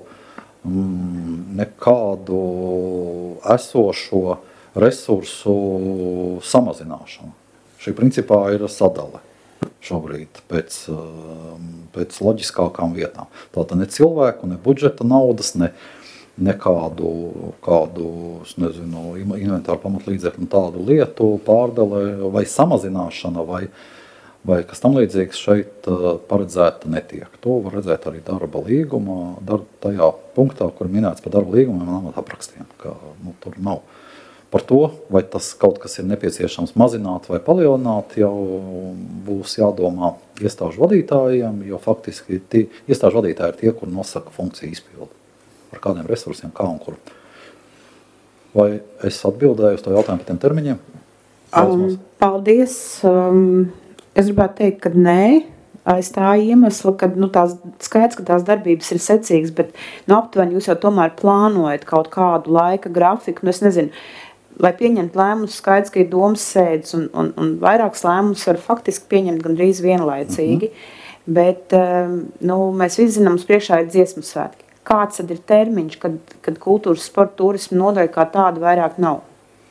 nekādu esošo resursu samazināšanu. Šī principā ir sadale šobrīd pēc, pēc loģiskākām vietām. Tātad ne cilvēku, ne budžeta naudas, ne, ne kādu, kādu nezinu, inventāru pamatlīdzekļu tādu lietu pārdale vai samazināšana vai vai kas tam līdzīgs šeit paredzēta netiek. To var redzēt arī darba līgumā, darba tajā punktā, kur minēts par darba līgumiem un amataprakstiem, ka nu, tur nav. Par to, vai tas kaut kas ir nepieciešams mazināt vai palielināt, jau būs jādomā iestāžu vadītājiem, jo faktiski tie, iestāžu vadītāji ir tie, kur nosaka funkciju izpildi. Par kādiem resursiem, kā un kur. Vai es atbildēju uz to jautājumu par tiem termiņiem? Um, paldies. Um... Es gribētu teikt, ka nē, aiz tā iemesla, ka nu, tās, skaidrs, ka tās darbības ir secīgas, bet nu, aptuveni jūs jau tomēr plānojat kaut kādu laika grafiku. Nu, es nezinu, lai pieņemt lēmumus, skaidrs, ka ir domas sēdes un, un, un vairākas lēmumus var faktiski pieņemt gandrīz vienlaicīgi, mm-hmm. bet nu, mēs visi zinām, uz priekšā ir dziesmu svētki. Kāds tad ir termiņš, kad, kad kultūras, sporta, turismu nodaļa kā tāda vairāk nav?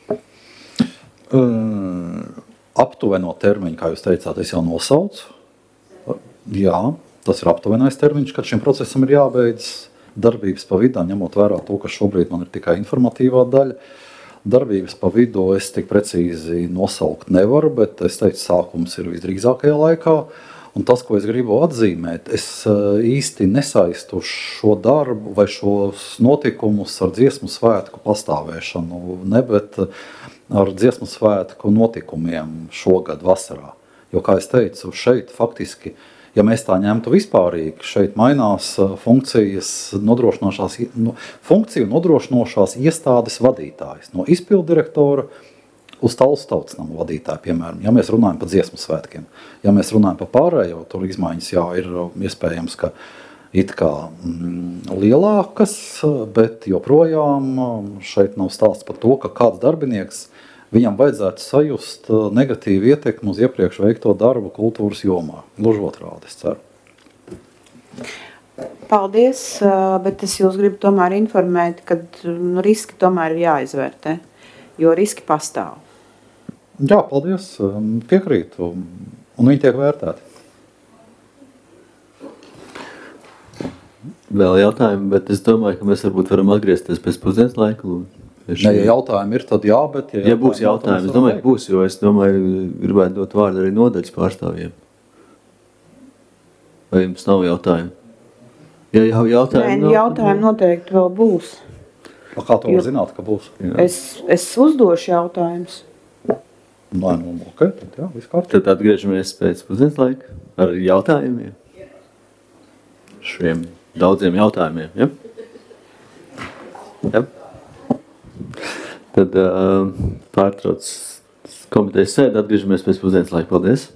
Um. Aptuveno termiņu, kā jūs teicāt, es jau nosaucu. Jā, tas ir aptuvenais termiņš, kad šim procesam ir jābeidz darbības pa vidā, ņemot vērā to, ka šobrīd man ir tikai informatīvā daļa. Darbības pa vidu es tik precīzi nosaukt nevaru, bet es teicu, sākums ir visdrīzākajā laikā. Un tas, ko es gribu atzīmēt, es īsti nesaistu šo darbu vai šos notikumus ar dziesmu svētku pastāvēšanu, ne, bet ar dziesmu svētku notikumiem šogad vasarā. Jo, kā es teicu, šeit faktiski, ja mēs tā ņemtu vispārīgi, šeit mainās funkcijas nodrošinošās, no, funkciju nodrošinošās iestādes vadītājs, no izpilddirektora uz Talsu tautsnamu vadītāju, piemēram, ja mēs runājam par dziesmu svētkiem. Ja mēs runājam par pārējo, tur izmaiņas, jā, ir iespējams, ka it kā mm, lielākas, bet joprojām šeit nav stāsts par to, ka kāds darbinieks viņam vajadzētu sajust negatīvu ietekmi uz iepriekš veikto darbu kultūras jomā. Gluži otrādi, es ceru. Paldies, bet es jūs gribu tomēr informēt, ka nu, riski tomēr ir jāizvērtē, jo riski pastāv. Jā, paldies, piekrītu, un viņi tiek vērtēti. Vēl jautājumi, bet es domāju, ka mēs varbūt varam atgriezties pēc pusdienas laika. Ne, ja jautājumi ir, tad jā, bet... Ja, ja būs jautājumi, es domāju, ka būs, jo es domāju, gribētu dot vārdu arī nodaļas pārstāvjiem. Vai jums nav jautājumi? Ja jau jautājumi, Nē, jautājumi noteikti vēl būs. A, kā to var zināt, ka būs? Es, es uzdošu jautājumus. Nē, nu, ok, tad jā, viss kārtībā. Tad atgriežamies pēc pusdienas laika ar jautājumiem. Šiem daudziem jautājumiem, ja? Ja? Tad uh, pārtrauc komitejas sēdi, atgriežamies pēc pusdienas laika. Paldies!